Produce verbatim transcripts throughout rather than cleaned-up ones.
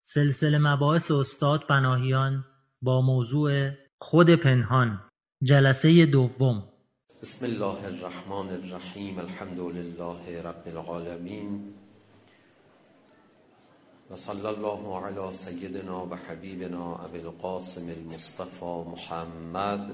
سلسله مباحث استاد پناهیان با موضوع خود پنهان، جلسه دوم. بسم الله الرحمن الرحیم. الحمد لله رب العالمین و صلی الله علی سیدنا و حبیبنا ابی القاسم المصطفى محمد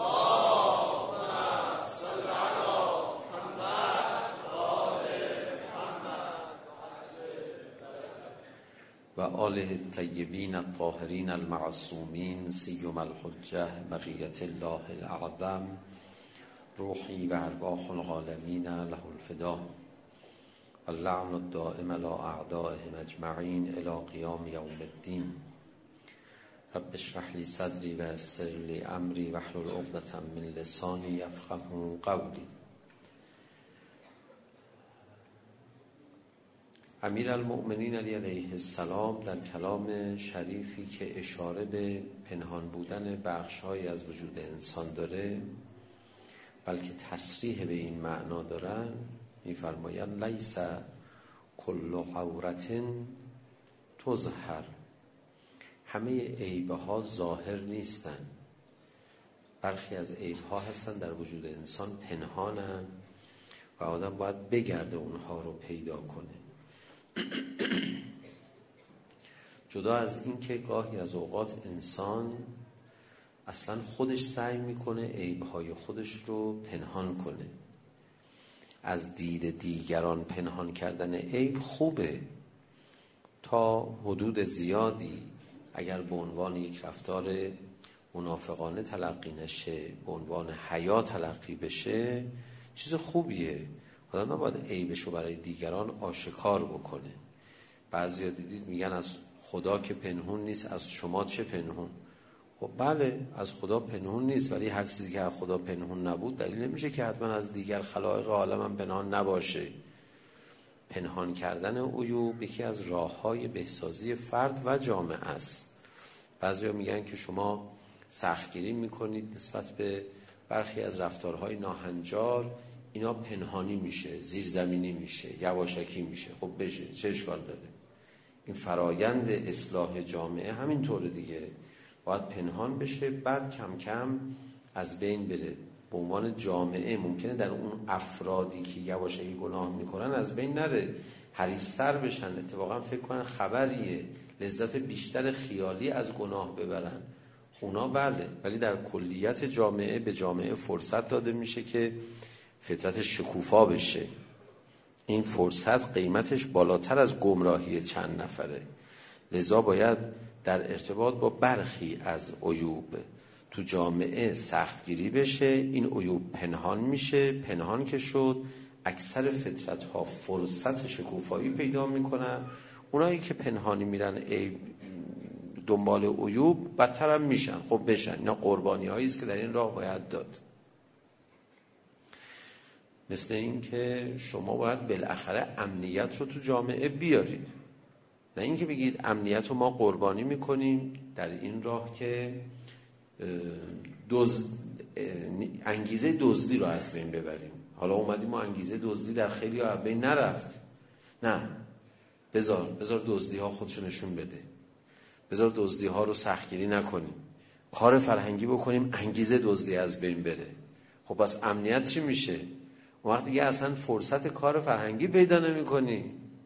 و آله الطیبین الطاهرین المعصومین سیما الحجة بقیة الله الاعظم روحی و ارواح العالمین له الفدا اللعن الدائم على اعدائهم اجمعین الی قیام یوم الدین. رب اشرح لی صدری و یسر لی امری واحلل عقدة من لسانی یفقهوا قولی. امیرالمؤمنین علی علیه السلام در کلام شریفی که اشاره به پنهان بودن بخش‌هایی از وجود انسان داره، بلکه تصریح به این معنا دارن، می‌فرمایند لیس کل عورت تظهر، همه عیب‌ها ظاهر نیستن، برخی از عیب‌ها هستن در وجود انسان پنهانن و آدم باید بگرده اونها رو پیدا کنه. جدا از این که گاهی از اوقات انسان اصلا خودش سعی میکنه عیب‌های خودش رو پنهان کنه. از دید دیگران پنهان کردن عیب خوبه تا حدود زیادی، اگر به عنوان یک رفتار منافقانه تلقی نشه، به عنوان حیا تلقی بشه، چیز خوبیه. آدم نباید عیبشو برای دیگران آشکار بکنه. بعضیا دیدید میگن از خدا که پنهون نیست، از شما چه پنهون؟ خب بله، از خدا پنهون نیست، ولی هر چیزی که از خدا پنهون نبود دلیل نمیشه که حتما از دیگر خلایق عالم هم پنهان نباشه. پنهان کردن عیوب یکی از راههای بهسازی فرد و جامعه است. بعضیا میگن که شما سختگیری میکنید نسبت به برخی از رفتارهای ناهنجار، اینا پنهانی میشه، زیرزمینی میشه، یواشکی میشه. خب بشه، چه اشکال داره؟ این فرایند اصلاح جامعه همینطوره دیگه، باید پنهان بشه، بعد کم کم از بین بره. به عنوان جامعه ممکنه در اون افرادی که یواشکی گناه میکنن از بین نره، حریص‌تر بشن، اتفاقا فکر کنن خبریه، لذت بیشتر خیالی از گناه ببرن، اونا بله. ولی در کلیت جامعه به جامعه فرصت داده میشه که فطرت شکوفا بشه. این فرصت قیمتش بالاتر از گمراهی چند نفره، لذا باید در ارتباط با برخی از عیوب تو جامعه سختگیری بشه. این عیوب پنهان میشه، پنهان که شد اکثر فطرت ها فرصت شکوفایی پیدا میکنن. اونایی که پنهانی میرن عیب دنبال عیوب بدتر هم میشن. خب بشن، اینا قربانی هایی است که در این راه باید داد. مثل این که شما باید بالاخره امنیت رو تو جامعه بیارید، نه اینکه بگید امنیت رو ما قربانی میکنیم در این راه که دزد انگیزه دزدی رو از بین ببریم. حالا اومدیم ما انگیزه دزدی در خیلی ها از بین نرفت، نه، بذار بذار دزدی ها خودشو نشون بده، بذار دزدی ها رو سختگیری نکنیم، کار فرهنگی بکنیم انگیزه دزدی از بین بره. خب پس امنیت چی میشه؟ وقت دیگه اصلا فرصت کار فرهنگی پیدا نمی کنی.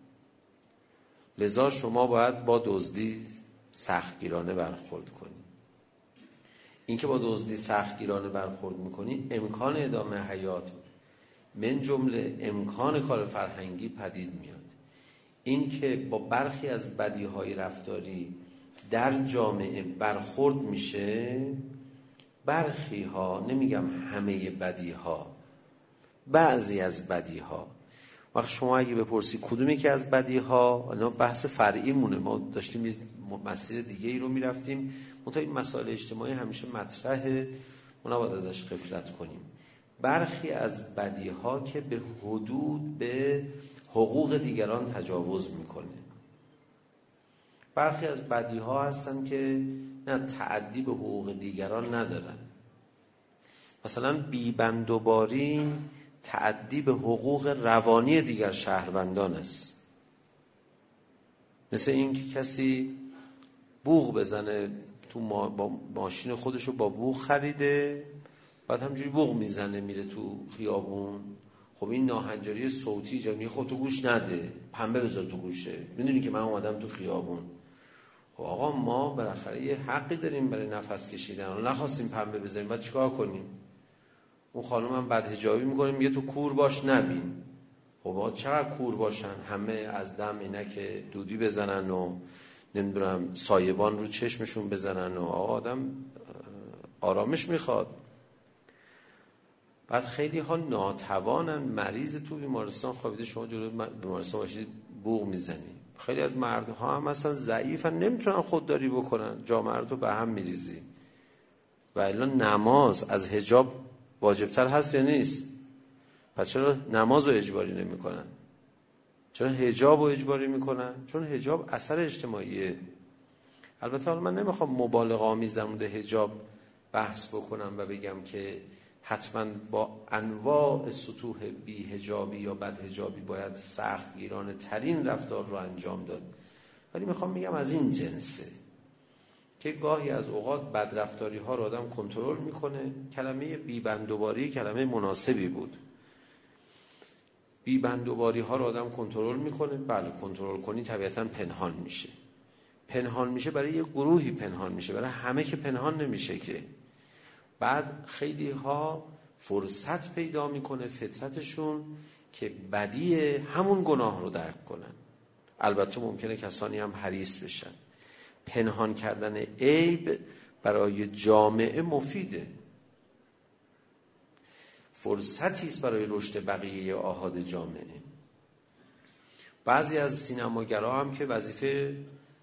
لذا شما باید با دزدی سختگیرانه برخورد کنی. این که با دزدی سختگیرانه برخورد میکنی امکان ادامه حیات من جمله امکان کار فرهنگی پدید میاد. این که با برخی از بدیهای رفتاری در جامعه برخورد میشه، برخی ها، نمیگم همه بدی ها، بعضی از بدی ها. وقت شما اگه بپرسی کدومی که از بدی ها، اینا بحث فرعی مونه، ما داشتیم مسیر دیگه ای رو میرفتیم، منتها این مسائل اجتماعی همیشه مطرحه، ما نباید ازش غفلت کنیم. برخی از بدی ها که به حدود به حقوق دیگران تجاوز میکنه. برخی از بدی ها هستن که نه تعدی به حقوق دیگران ندارن. مثلا بیبندوباری تعدی به حقوق روانی دیگر شهروندان است. مثل این که کسی بوق بزنه تو ما با ماشین خودشو با بوق خریده، بعد همجوری بوق میزنه میره تو خیابون. خب این ناهنجاری صوتی جمعی خود تو گوش نده، پنبه بذار تو گوشه، میدونی که من اومدم تو خیابون. خب آقا ما بالاخره یه حقی داریم برای نفس کشیدن، نخواستیم پنبه بذاریم، بعد چیکار کنیم؟ اون خانم هم بدحجابی میکنه میگه تو کور باش نبین. خب آقا چقدر کور باشن؟ همه از دم اینک دودی بزنن و نمیدونم سایبان رو چشمشون بزنن و آقا آدم آرامش میخواد. بعد خیلی ها ناتوانن، مریض تو بیمارستان خوابیده، شما جلوی بیمارستان باشید بوق میزنی. خیلی از مردها هم مثلا ضعیفن، نمیتونن خودداری بکنن، جامعه رو به هم میریزی. و الا نماز از حجاب واجبتر هست یا نیست؟ پس چرا نماز رو اجباری نمی کنن؟ چرا حجاب رو اجباری میکنن؟ چون حجاب اثر اجتماعیه. البته حالا من نمیخوام مبالغه آمیز در مورد حجاب بحث بکنم و بگم که حتما با انواع سطوح بی حجابی یا بد حجابی باید سخت گیرانه ترین رفتار رو انجام داد، ولی میخوام بگم از این جنسه که گاهی از اوقات بدرفتاری ها رو آدم کنترل میکنه. کلمه بیبندوباری کلمه مناسبی بود. بیبندوباری ها رو آدم کنترل میکنه. بله کنترل کنی طبیعتا پنهان میشه. پنهان میشه برای یه گروهی پنهان میشه، برای همه که پنهان نمیشه که. بعد خیلی ها فرصت پیدا میکنه فطرتشون که بدی همون گناه رو درک کنن. البته ممکنه کسانی هم حریص بشن. پنهان کردن عیب برای جامعه مفیده، فرصتی است برای رشد بقیه آحاد جامعه. بعضی از سینماگرها هم که وظیفه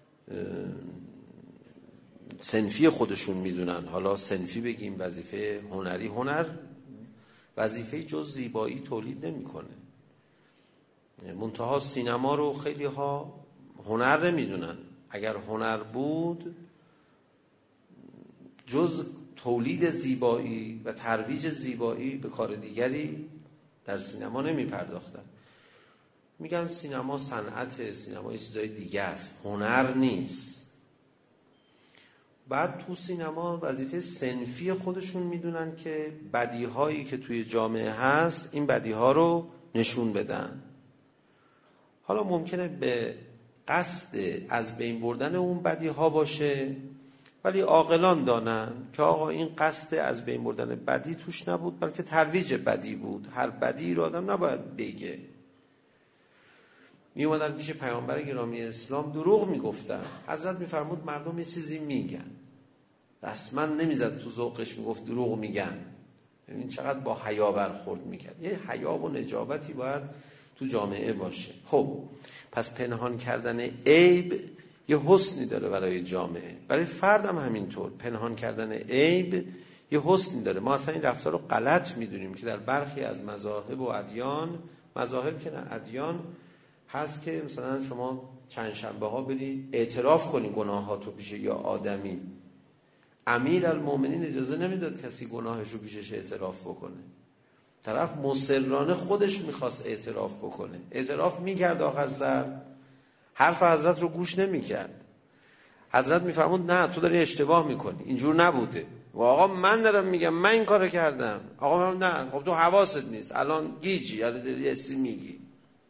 صنفی خودشون میدونن، حالا صنفی بگیم وظیفه هنری، هنر وظیفه جز زیبایی تولید نمیکنه. منتها سینما رو خیلی ها هنر نمیدونن. اگر هنر بود جز تولید زیبایی و ترویج زیبایی به کار دیگری در سینما نمی پرداختن. میگن سینما صنعت، سینما یه چیزای دیگه است، هنر نیست. بعد تو سینما وظیفه صنفی خودشون میدونن که بدیهایی که توی جامعه هست این بدیها رو نشون بدن. حالا ممکنه به قصد از بین بردن اون بدیها باشه، ولی عاقلان دانن که آقا این قصد از بین بردن بدی توش نبود، بلکه ترویج بدی بود. هر بدی رو آدم نباید بگه. می اومدن پیش پیامبر گرامی اسلام دروغ میگفتن. حضرت میفرمود مردم یه چیزی میگن، رسما نمیزد تو ذوقش میگفت دروغ میگن. ببین چقدر با حیا برخورد میکرد. یه حیا و نجابتی باید تو جامعه باشه. خب پس پنهان کردن عیب یه حسنی داره برای جامعه، برای فردم همینطور. پنهان کردن عیب یه حسنی داره. ما اصلا این رفتار رو غلط میدونیم که در برخی از مذاهب و ادیان، مذاهب که نه ادیان هست که مثلا شما چند شنبه ها بری اعتراف کنی گناهاتو پیش یا آدمی. امیرالمومنین اجازه نمیداد کسی گناهش رو پیشش اعتراف بکنه. طرف مصرانه خودش میخواست اعتراف بکنه، اعتراف میکرد، آخر سر حرف حضرت رو گوش نمیکرد. حضرت میفرمود نه تو داری اشتباه میکنی، اینجور نبوده. و آقا من دارم میگم من این کارو کردم. آقا من نه، خب تو حواست نیست، الان گیجی، الان داری یه چیزی میگی.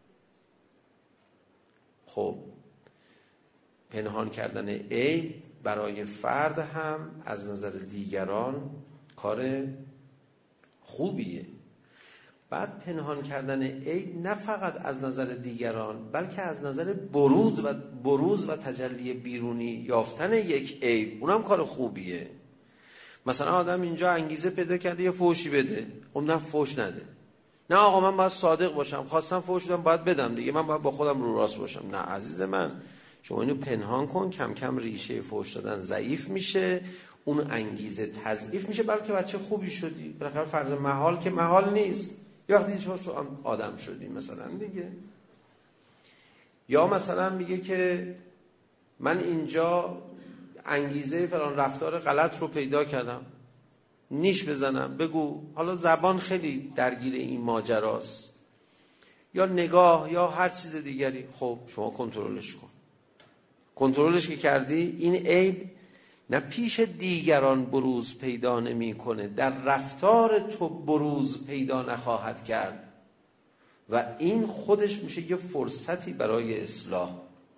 خب پنهان کردن عیب برای فرد هم از نظر دیگران کار خوبیه. بعد پنهان کردن عیب نه فقط از نظر دیگران، بلکه از نظر بروز و بروز و تجلی بیرونی یافتن یک عیب، اونم کار خوبیه. مثلا آدم اینجا انگیزه پیدا کرده یه فحشی بده، اون نه فحش نده. نه آقا من باید صادق باشم، خواستم فحش بدم باید بدم دیگه، من باید با خودم رو راست باشم. نه عزیز من، شما اینو پنهان کن، کم کم ریشه فحش دادن ضعیف میشه، اون انگیزه تضعیف میشه، بلکه بچه خوبی شدی. بالاخره فرض محال که محال نیست، یه وقتی شما آدم شدی مثلا دیگه. یا مثلا میگه که من اینجا انگیزه فلان رفتار غلط رو پیدا کردم، نیش بزنم، بگو. حالا زبان خیلی درگیر این ماجراست، یا نگاه یا هر چیز دیگری. خب شما کنترلش کن، کنترلش که کردی، این عیب نه پیش دیگران بروز پیدا نمی کنه، در رفتار تو بروز پیدا نخواهد کرد و این خودش میشه یه فرصتی برای اصلاح.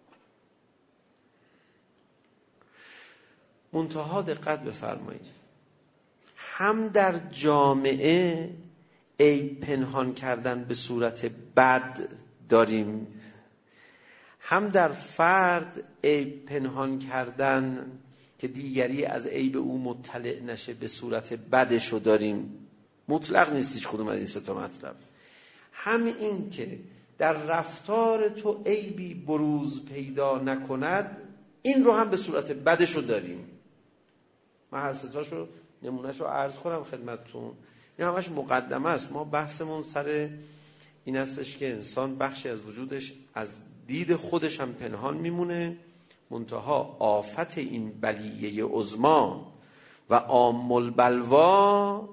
منتها دقت بفرمایید، هم در جامعه عیب پنهان کردن به صورت بد داریم، هم در فرد عیب پنهان کردن که دیگری از عیب او مطلع نشه به صورت بدشو داریم. مطلق نیست هیچ کدوم از این سه تا مطلب. هم این که در رفتار تو عیبی بروز پیدا نکند، این رو هم به صورت بدشو داریم. من هر سه تاشو نمونهشو عرض کنم خدمتتون. این همش مقدمه است. ما بحثمون سر این هستش که انسان بخشی از وجودش از دید خودش هم پنهان میمونه، منتها آفت این بلیه عظما و عام البلوا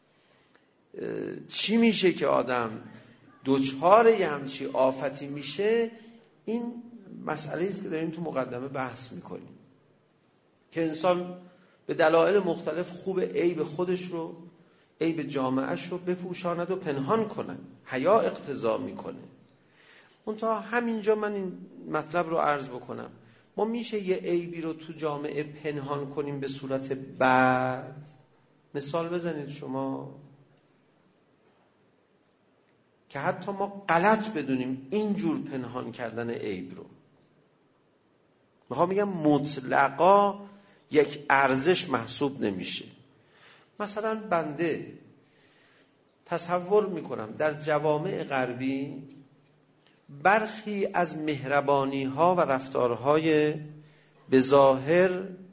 چی میشه که آدم دوچار یه همچی آفتی میشه. این مسئله است که داریم تو مقدمه بحث میکنیم که انسان به دلایل مختلف خوب عیب خودش رو، عیب جامعهش رو بپوشاند و پنهان کنند. حیا اقتضا میکنه. منتها همینجا من این مطلب رو عرض بکنم، ما میشه یه عیبی رو تو جامعه پنهان کنیم به صورت بد؟ مثال بزنید شما که حتی ما غلط بدونیم اینجور پنهان کردن عیب رو. میخوام میگم مطلقا یک ارزش محسوب نمیشه. مثلا بنده تصور میکنم در جوامع غربی برخی از مهربانی ها و رفتارهای به ظاهر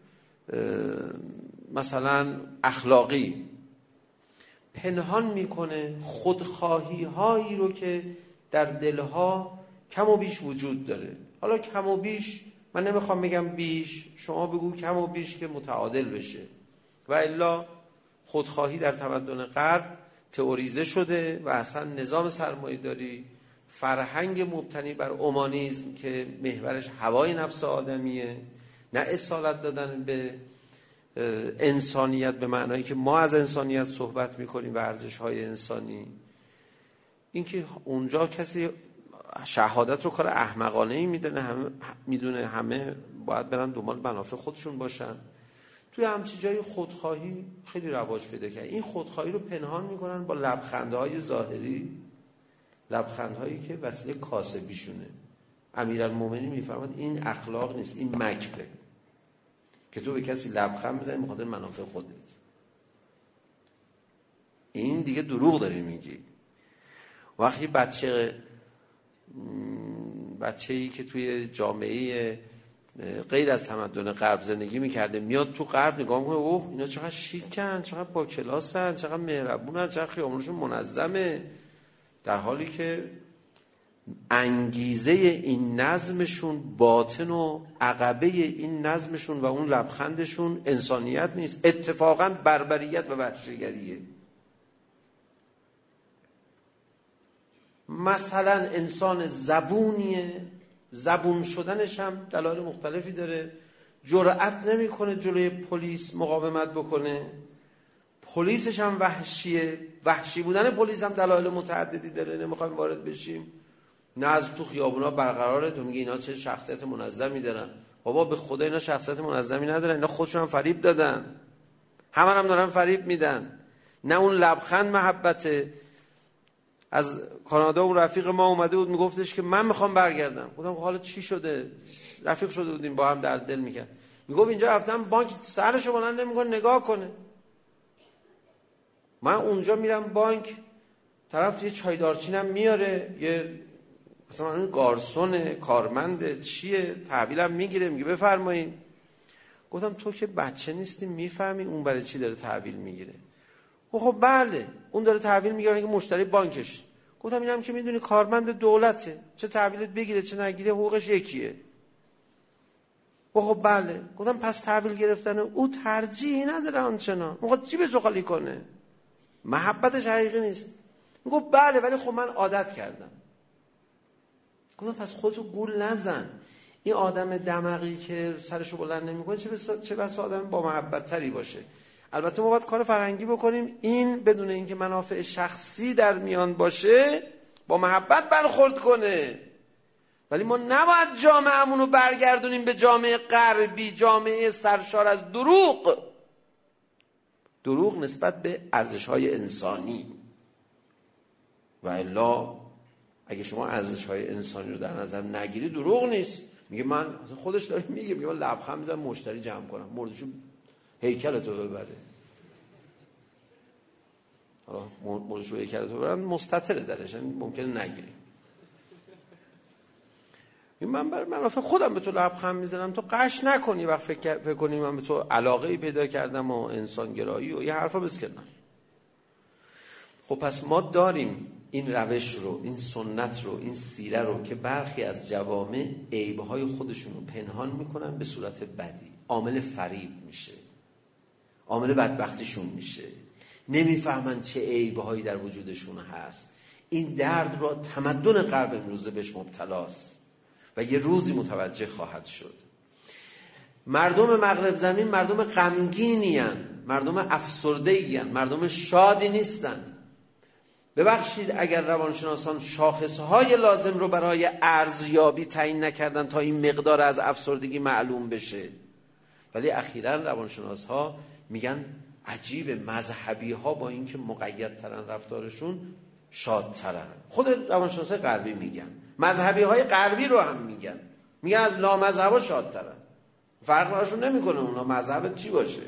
مثلا اخلاقی پنهان میکنه خودخواهی هایی رو که در دلها کم و بیش وجود داره. حالا کم و بیش من نمیخوام بگم بیش، شما بگو کم و بیش که متعادل بشه. و الا خودخواهی در تمدن غرب تئوریزه شده و اصلا نظام سرمایه‌داری، فرهنگ مبتنی بر اومانیسم که محورش هوای نفس آدمیه، نه اصالت دادن به انسانیت به معنایی که ما از انسانیت صحبت میکنیم و ارزش‌های انسانی. اینکه اونجا کسی شهادت رو کار احمقانه‌ای میدونه، همه میدونه همه باید برن دنبال منافع خودشون باشن. توی همچین جای خودخواهی خیلی رواج پیدا کرد. این خودخواهی رو پنهان میکنن با لبخندهای ظاهری، لبخندهایی که وسیله کاسبیشونه. امیرالمومنین میفرماد این اخلاق نیست، این مکره، که تو به کسی لبخند بزنی بخاطر منافع خودت. این دیگه دروغ داری میگی. وقتی بچه بچه‌ای که توی جامعه غیر از تمدن غرب زندگی میکرده میاد تو غرب نگاه میکنه، اوه اینا چقدر شیکن، چقدر با کلاسن، چقدر مهربونن، چقدر خیابونشون منظمه، در حالی که انگیزه این نظمشون، باطن و عقبه این نظمشون و اون لبخندشون انسانیت نیست، اتفاقا بربریت و وحشیگریه. مثلا انسان زبونیه، زبون شدنش هم دلایل مختلفی داره، جرأت نمیکنه جلوی پلیس مقاومت بکنه، پلیسش هم وحشیه، وحشی بودن پلیس هم دلایل متعددی داره، نمیخوایم وارد بشیم. نظم تو خیابونا برقراره، تو میگی اینا چه شخصیت منظمی دارن. بابا به خدا اینا شخصیت منظمی ندارن، اینا خودشون هم فریب دادن، همه هم دارن فریب میدن. نه اون لبخند محبته. از کانادا اون رفیق ما اومده بود میگفتش که من میخوام برگردم. گفتم حالا چی شده؟ رفیق شده بودیم با هم، در دل میکرد. میگفت اینجا رفتم بانک سرشو بلند نمیکنه نگاه کنه. من اونجا میرم بانک، طرف یه چای دارچینم میاره، یه مثلا اون گارسون کارمند چیه تحویلم میگیره، میگه بفرمایید. گفتم تو که بچه نیستی میفهمی اون برای چی داره تحویل میگیره؟ خب بله اون داره تحویل میگیره که مشتری بانکش. گفتم اینم که میدونی کارمند دولته، چه تحویلت بگیره چه نگیره حقوقش یکیه. خب بله. گفتم پس تحویل گرفتن او ترجیحی نداره آنچنان، میخواد چی به خالی کنه، محبتش حقیقی نیست. میگفت بله ولی خب من عادت کردم. گفتم پس خودتو گول نزن، این آدم دماغی که سرشو بلند نمیکنه چه بسا چه بسا آدم با محبت تری باشه. البته ما باید کار فرهنگی بکنیم این بدون اینکه منافع شخصی در میان باشه با محبت برخورد کنه. ولی ما نباید جامعه‌مون رو برگردونیم به جامعه غربی، جامعه سرشار از دروغ، دروغ نسبت به ارزش‌های انسانی. و الا اگه شما ارزش‌های انسانی رو در نظر نگیری دروغ نیست. میگه من خودش داره میگه میگه من لبخند میزنم مشتری جمع کنم، مردشون هیکلتو ببره. حالا مردشون هیکلتو ببرن مستتره درش، ممکنه نگیری. من بر منافع خودم به تو لبخند میزنم، تو قش نکنی وقت فکر, فکر کنی من به تو علاقه‌ای پیدا کردم و انسان گرایی و یه حرفا بسکنم. خب پس ما داریم این روش رو، این سنت رو، این سیره رو که برخی از جوامع عیب‌های خودشون رو پنهان میکنن به صورت بدی، عامل فریب میشه، عامل بدبختیشون میشه، نمیفهمن چه عیب‌هایی در وجودشون هست. این درد رو تمدن غرب امروزه بهش مبتلاست و یه روزی متوجه خواهد شد. مردم مغرب زمین مردم غمگینی هستند، مردم افسرده‌ای هستند، مردم شادی نیستند. ببخشید اگر روانشناسان شاخصهای لازم رو برای ارزیابی تعیین نکردن تا این مقدار از افسردگی معلوم بشه، ولی اخیراً روانشناس‌ها میگن عجیب مذهبی‌ها با اینکه مقیدترن رفتارشون شادترن. خود روانشناسای غربی میگن، مذهبی‌های غربی رو هم میگن، میگن از لامذهبا شادترن. فرق براشون نمیکنه اونا مذهب چی باشه.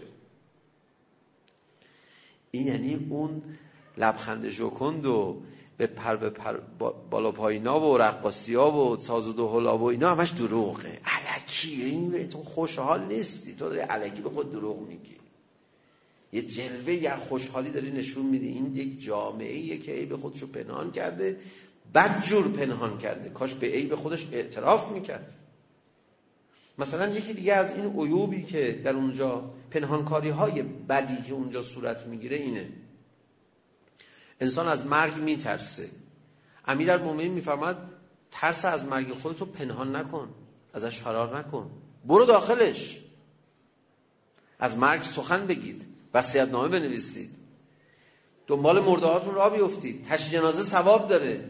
این یعنی اون لبخند ژوکند و به پر به پر بالا پایینا و رقاصی‌ها و ساز و دهلا و اینا همش دروغه، الکی. این تو خوشحال نیستی، تو داری الکی به خود دروغ میگی، یه جلوه یا خوشحالی داری نشون میدی. این یک جامعه‌ایه که عیب خودشو پنهان کرده، بدجور پنهان کرده. کاش به عیب خودش اعتراف میکرد. مثلا یکی دیگه از این عیوبی که در اونجا، پنهانکاری‌های بدی که اونجا صورت میگیره اینه: انسان از مرگ میترسه. امیرالمومنین میفرماد ترس از مرگ خودتو پنهان نکن، ازش فرار نکن، برو داخلش، از مرگ سخن بگید، وصیت‌نامه بنویسید، دنبال مرده‌هاتون راه بیفتید، تشییع جنازه ثواب داره.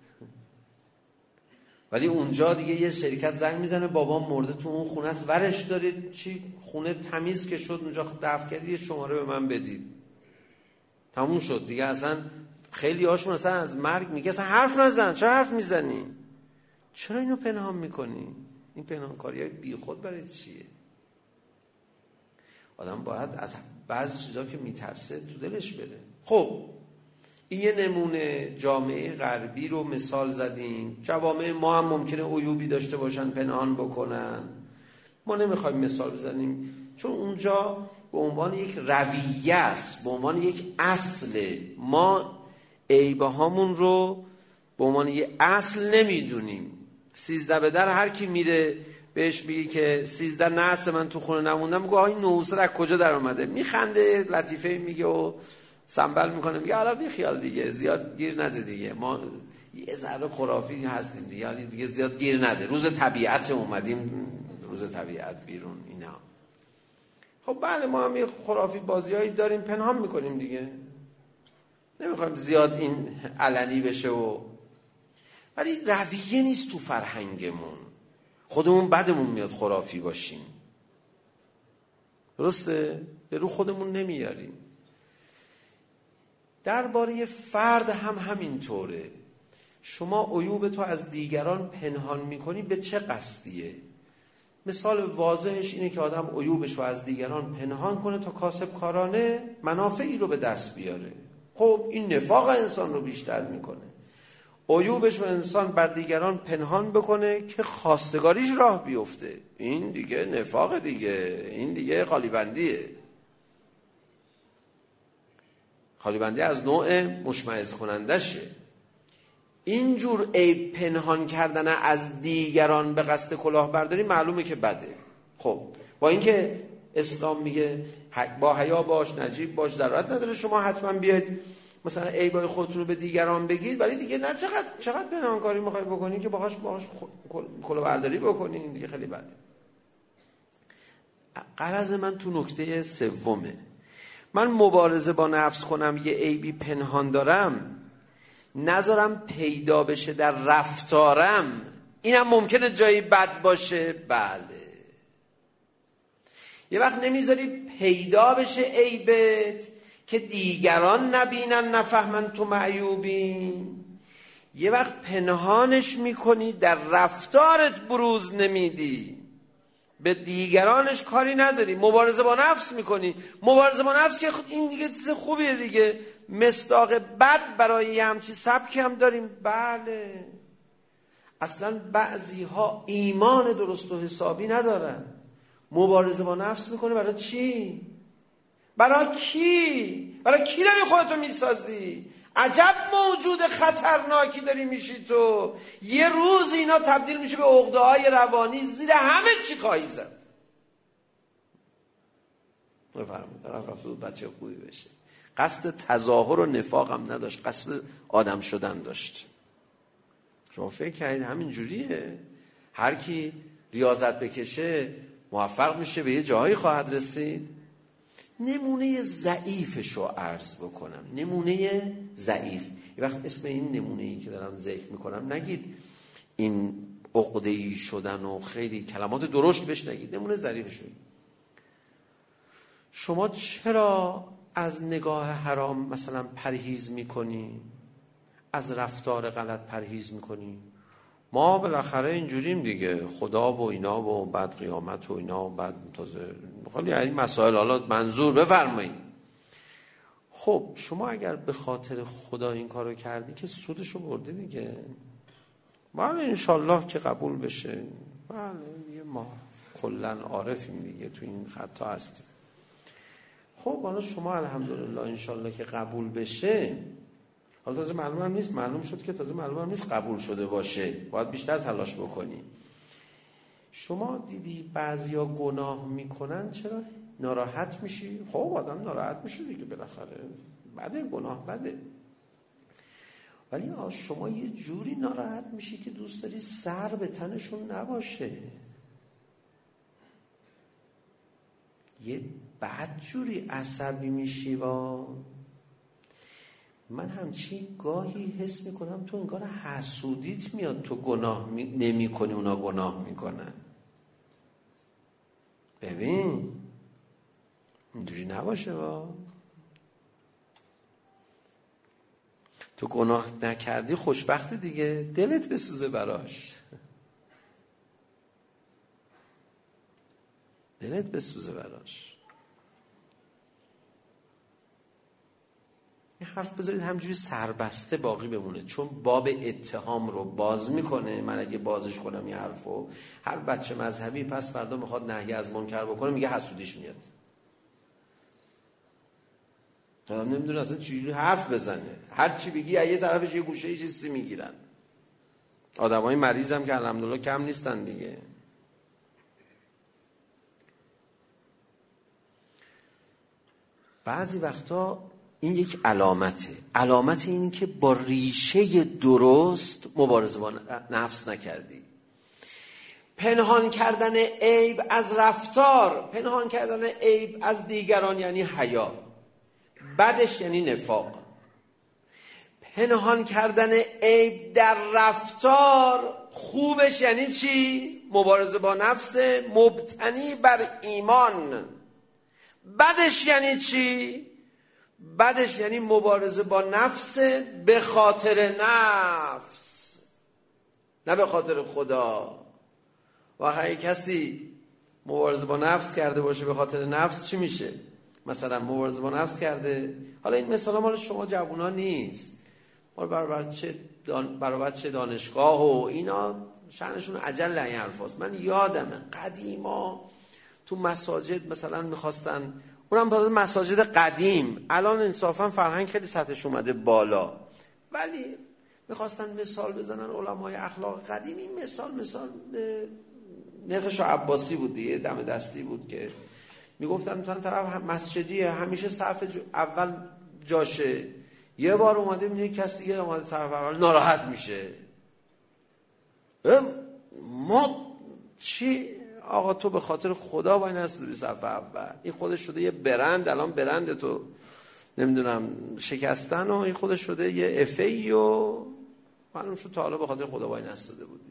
ولی اونجا دیگه یه شرکت زنگ میزنه بابام مرده تو اون خونه است، ورش دارید، چی خونه تمیز که شد اونجا دفن کردید، یه شماره به من بدید، تموم شد دیگه. اصلا خیلی هاشون اصلا از مرگ میگه اصلا حرف نزن، چرا حرف میزنی؟ چرا اینو پنهان میکنی؟ این پنهانکاری‌های بی خود برای چیه؟ آدم باید از بعضی چیزا که میترسه تو دلش بره. خب این یه نمونه جامعه غربی رو مثال زدیم. جوامع ما هم ممکنه عیوبی داشته باشن پنهان بکنن، ما نمیخوایم مثال بزنیم چون اونجا به عنوان یک رویه است، به عنوان یک اصل. ما عیبه هامون رو به عنوان یک اصل نمیدونیم. سیزده به در هر کی میره بهش میگه که سیزده نحس من تو خونه نموندم، میگه آ این نحوست از کجا در اومده، میخنده، لطیفه میگه و سنبل میکنه، میگه حالا بی خیال دیگه، زیاد گیر نده دیگه، ما یه ذره خرافی هستیم دیگه، حالا دیگه زیاد گیر نده، روز طبیعت اومدیم، روز طبیعت بیرون اینا. خب بله ما هم یه خرافی بازیایی داریم، پنهان میکنیم دیگه، نمیخوایم زیاد این علنی بشه و ولی رویه نیست تو فرهنگمون. خودمون بدمون میاد خرافی باشیم، درسته؟ به رو خودمون نمیاریم. درباره فرد هم همینطوره. شما عیوب تو از دیگران پنهان میکنی به چه قصدیه؟ مثال واضحش اینه که آدم عیوبش رو از دیگران پنهان کنه تا کاسبکارانه منافعی رو به دست بیاره. خب این نفاق انسان رو بیشتر میکنه. عیوبش رو انسان بر دیگران پنهان بکنه که خواستگاریش راه بیفته، این دیگه نفاق دیگه، این دیگه خالیبندیه. خالیبندی از نوع مشمئز کنندشه. اینجور عیب پنهان کردن از دیگران به قصد کلاهبرداری معلومه که بده. خب با اینکه اسلام میگه با حیا باش، نجیب باش، ضرورت نداره شما حتما بیاید مثلا عیبای خودتون رو به دیگران بگید، ولی دیگه نه چقدر چقدر پنهانکاری میخواید بکنین که باهاش باهاش کلاهبرداری بکنین، دیگه خیلی بده. غرض من تو نکته سومه، من مبارزه با نفس کنم، یه عیبی پنهان دارم نذارم پیدا بشه در رفتارم، اینم ممکنه جایی بد باشه. بله، یه وقت نمیذاری پیدا بشه عیبت که دیگران نبینن نفهمن تو معیوبی، یه وقت پنهانش میکنی در رفتارت بروز نمیدی، به دیگرانش کاری نداری، مبارزه با نفس میکنی. مبارزه با نفس که این دیگه چیز خوبیه دیگه، مصداق بد برای همچی سبکی هم داریم. بله، اصلا بعضی ها ایمان درست و حسابی ندارن، مبارزه با نفس میکنه. برای چی؟ برای کی؟ برای کی داری خودتو میسازی؟ عجب موجود خطرناکی داری میشی تو. یه روز اینا تبدیل میشه به عقده‌های روانی، زیر همه چی خواهی زد. بفرمایید، طرف رفته بود بچه خوبی بشه، قصد تظاهر و نفاق هم نداشت، قصد آدم شدن داشت. شما فکر کردید همین جوریه هر کی ریاضت بکشه موفق میشه به یه جایی خواهد رسید؟ نمونه ضعیفشو عرض بکنم، نمونه ضعیف. یه وقت اسم این نمونه‌ای که دارم ذکر میکنم نگید این عقده‌ای شدن و خیلی کلمات درشت بهش نگید، نمونه ضعیفشو. شما چرا از نگاه حرام مثلا پرهیز میکنی؟ از رفتار غلط پرهیز میکنی؟ ما بالاخره اینجوریم دیگه، خدا و اینا و بعد قیامت و اینا و بعد تازه خیلی این مسائل. حالا منظور بفرمایید. خب شما اگر به خاطر خدا این کارو کردی که سودشو بردی دیگه. بله انشالله که قبول بشه. بله ما کلن عارفیم دیگه، تو این خطا هستیم. خب حالا شما الحمدلله انشالله که قبول بشه، حالا تازه معلوم هم نیست، معلوم شد که تازه معلوم هم نیست قبول شده باشه، باید بیشتر تلاش بکنی. شما دیدی بعضیا گناه میکنن، چرا ناراحت میشی؟ خب آدم ناراحت میشه دیگه، بالاخره بده، گناه بده. ولی شما یه جوری ناراحت میشی که دوست داری سر به تنشون نباشه، یه بد جوری عصبی میشی. و من همچی گاهی حس میکنم تو انگار حسودیت میاد، تو گناه می... نمی کنی اونا گناه میکنن. ببین اینجوری نباشه، با تو گناه نکردی خوشبختی دیگه، دلت بسوزه براش، دلت بسوزه براش. این حرف بذارید همجوری سربسته باقی بمونه، چون باب اتهام رو باز میکنه. من اگه بازش کنم این حرفو، هر بچه مذهبی پس فردا میخواد نهی از منکر بکنه میگه حسودیش میاد. آدم نمیدونه اصلا چجوری حرف بزنه، هر چی بگی یه طرفش یه گوشه یه چیزی میگیرن. آدمای مریض هم که الحمدلله کم نیستن دیگه. بعضی وقتا این یک علامته، علامت این که با ریشه درست مبارزه با نفس نکردی. پنهان کردن عیب از رفتار، پنهان کردن عیب از دیگران یعنی حیا، بدش یعنی نفاق. پنهان کردن عیب در رفتار خوبش یعنی چی؟ مبارزه با نفس مبتنی بر ایمان. بدش یعنی چی؟ بدش یعنی مبارزه با نفس به خاطر نفس، نه به خاطر خدا. و اگه کسی مبارزه با نفس کرده باشه به خاطر نفس چی میشه؟ مثلا مبارزه با نفس کرده، حالا این مثلا مال شما جوونا نیست، مال برای بچه دان... برای بچه دانشگاه و اینا شأنشون عجل این حرفاست. من یادمه قدیما تو مساجد مثلا میخواستن، اونم مساجد قدیم، الان انصافا فرهنگ خیلی سطحش اومده بالا، ولی میخواستن مثال بزنن علمای اخلاق قدیم. این مثال مثال نرخش عباسی بود دیگه، دم دستی بود که میگفتن مثلا طرف مسجدیه همیشه صف اول جاشه، یه بار اومده میبینه کسی دیگه اومده سرفرال ناراحت میشه. ما چی؟ آقا تو به خاطر خدا وای نسید به صفحه اول. این خودش شده یه برند، الان برند تو نمیدونم شکستن و این خودش شده یه افی و معلوم شد تا حالا به خاطر خدا وای نستاده بودی.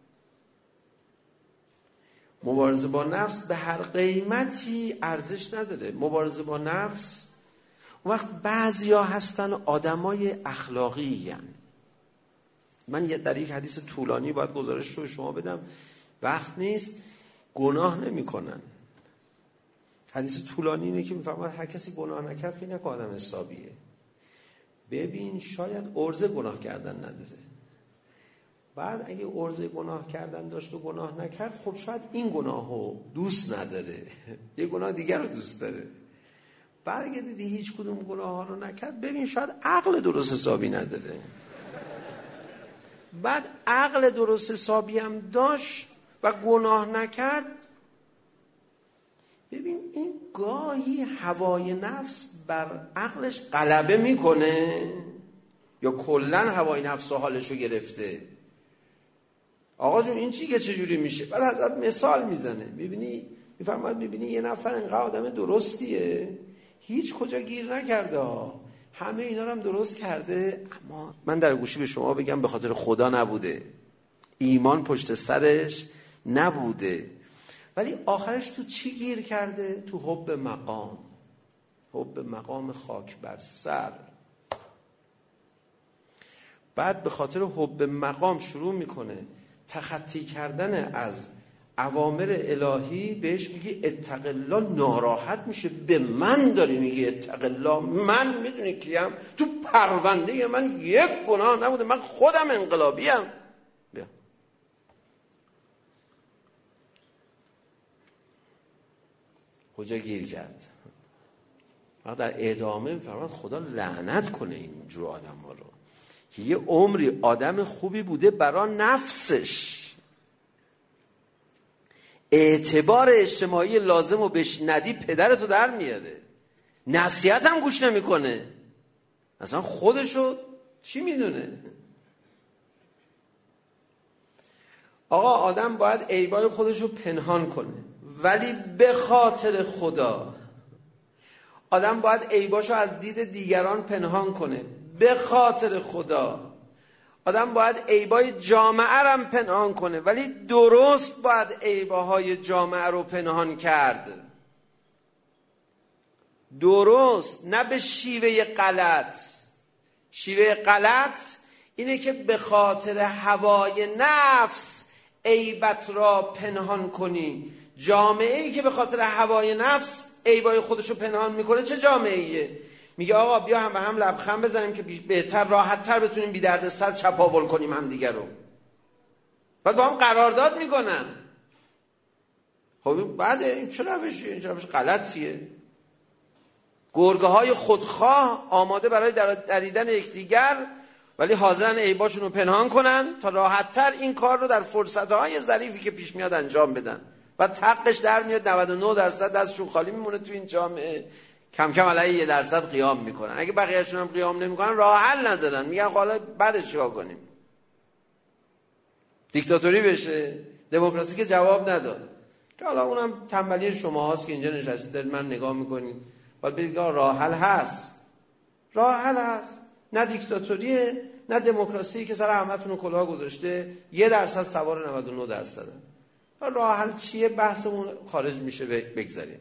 مبارزه با نفس به هر قیمتی ارزش نداره. مبارزه با نفس اون وقت بعضیا هستن آدمای اخلاقی هن. من یه در یک حدیث طولانی باید گزارش رو به شما بدم، وقت نیست. گناه نمی کنن. حدیث طولانی اینه که میفرماد هر کسی گناه نکرد فکر نکن آدم حسابیه. ببین شاید عرضه گناه کردن نداره، بعد اگه عرضه گناه کردن داشت و گناه نکرد، خب شاید این گناهو دوست نداره یه گناه دیگر رو دوست داره. بعد اگه دیدی هیچ کدوم گناه ها رو نکرد، ببین شاید عقل درست حسابی نداره. بعد عقل درست حسابی هم داشت و گناه نکرد، ببین این گاهی هوای نفس بر عقلش غلبه میکنه یا کلن هوای نفس و حالشو گرفته. آقا جون این چی که چجوری میشه؟ بعد حضرت مثال میزنه، میبینی میفرماید میبینی یه نفر اینقدر آدم درستیه، هیچ کجا گیر نکرده، همه اینا رو هم درست کرده، اما من در گوشی به شما بگم به خاطر خدا نبوده، ایمان پشت سرش نبوده، ولی آخرش تو چی گیر کرده؟ تو حب مقام، حب مقام خاک بر سر. بعد به خاطر حب مقام شروع میکنه تخطی کردن از اوامر الهی، بهش میگی اتق الله، ناراحت میشه. به من داری میگی اتق الله؟ من میدونی کیم؟ تو پرونده من یک گناه نبوده، من خودم انقلابیم. بیا کجا گیر کرد؟ وقت در ادامه میفرماد خدا لعنت کنه اینجور آدم ها رو که یه عمری آدم خوبی بوده برای نفسش، اعتبار اجتماعی لازم رو بهش ندی پدرتو در میاره، نصیحت هم گوش نمیکنه، اصلا خودشو چی میدونه؟ آقا آدم باید عیبای خودشو پنهان کنه، ولی به خاطر خدا. آدم باید عیباشو از دید دیگران پنهان کنه، به خاطر خدا. آدم باید عیبای جامعه رو پنهان کنه، ولی درست باید عیبهای جامعه رو پنهان کرد، درست، نه به شیوه غلط. شیوه غلط اینه که به خاطر هوای نفس عیبت را پنهان کنی. جامعه ای که به خاطر هوای نفس عیبای خودشو پنهان میکنه چه جامعه ایه؟ میگه آقا بیا هم به هم لبخند بزنیم که بهتر راحت‌تر بتونیم بی درد سر چپاول کنیم هم دیگه رو. بعد با هم قرارداد میکنن. خب بعد این چه روشیه؟ این چه روش غلطیه؟ گرگه های خودخواه آماده برای دریدن یکدیگر، ولی حاضرن عیباشون رو پنهان کنن تا راحت‌تر این کار رو در فرصت‌های ظریفی که پیش میاد انجام بدن. و تقش در میاد، نود و نه درصد دستشون خالی میمونه تو این جامعه، کم کم علیه یه درصد قیام میکنن. اگه بقیه‌شون هم قیام نمیکنن راه حل ندارن، میگن حالا بعدش چیکار کنیم؟ دیکتاتوری بشه، دموکراسی که جواب نداد. که حالا اونم تنبلی شما هاست که اینجا نشستید دارید من نگاه میکنید. باید بگید راه حل هست. راه حل هست. نه دیکتاتوریه، نه دموکراسی که سر همتون رو کلاه گذاشته، یه درصد سوار نود و نه درصد. راه حل چیه؟ بحثمون خارج میشه، بگذاریم.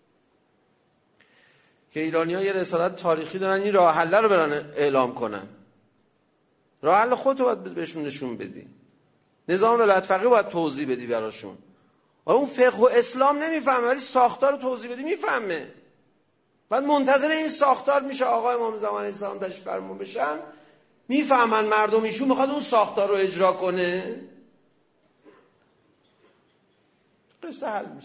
که ایرانی‌ها یه رسالت تاریخی دارن، این راه حل رو برن اعلام کنن. راه حل خودت باید بهشون نشون بدی. نظام ولایت فقیه باید توضیح بدی براشون. اون فقه و اسلام نمیفهمه، ولی ساختار رو توضیح بدی میفهمه. بعد منتظر این ساختار میشه آقا امام زمان علیه السلام تشریف فرما بشن، میفهمن مردم ایشون میخواد اون ساختار رو اجرا کنه، قصه حل میشه.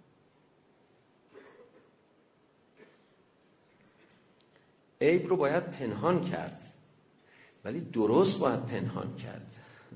عیب رو باید پنهان کرد، ولی درست باید پنهان کرد.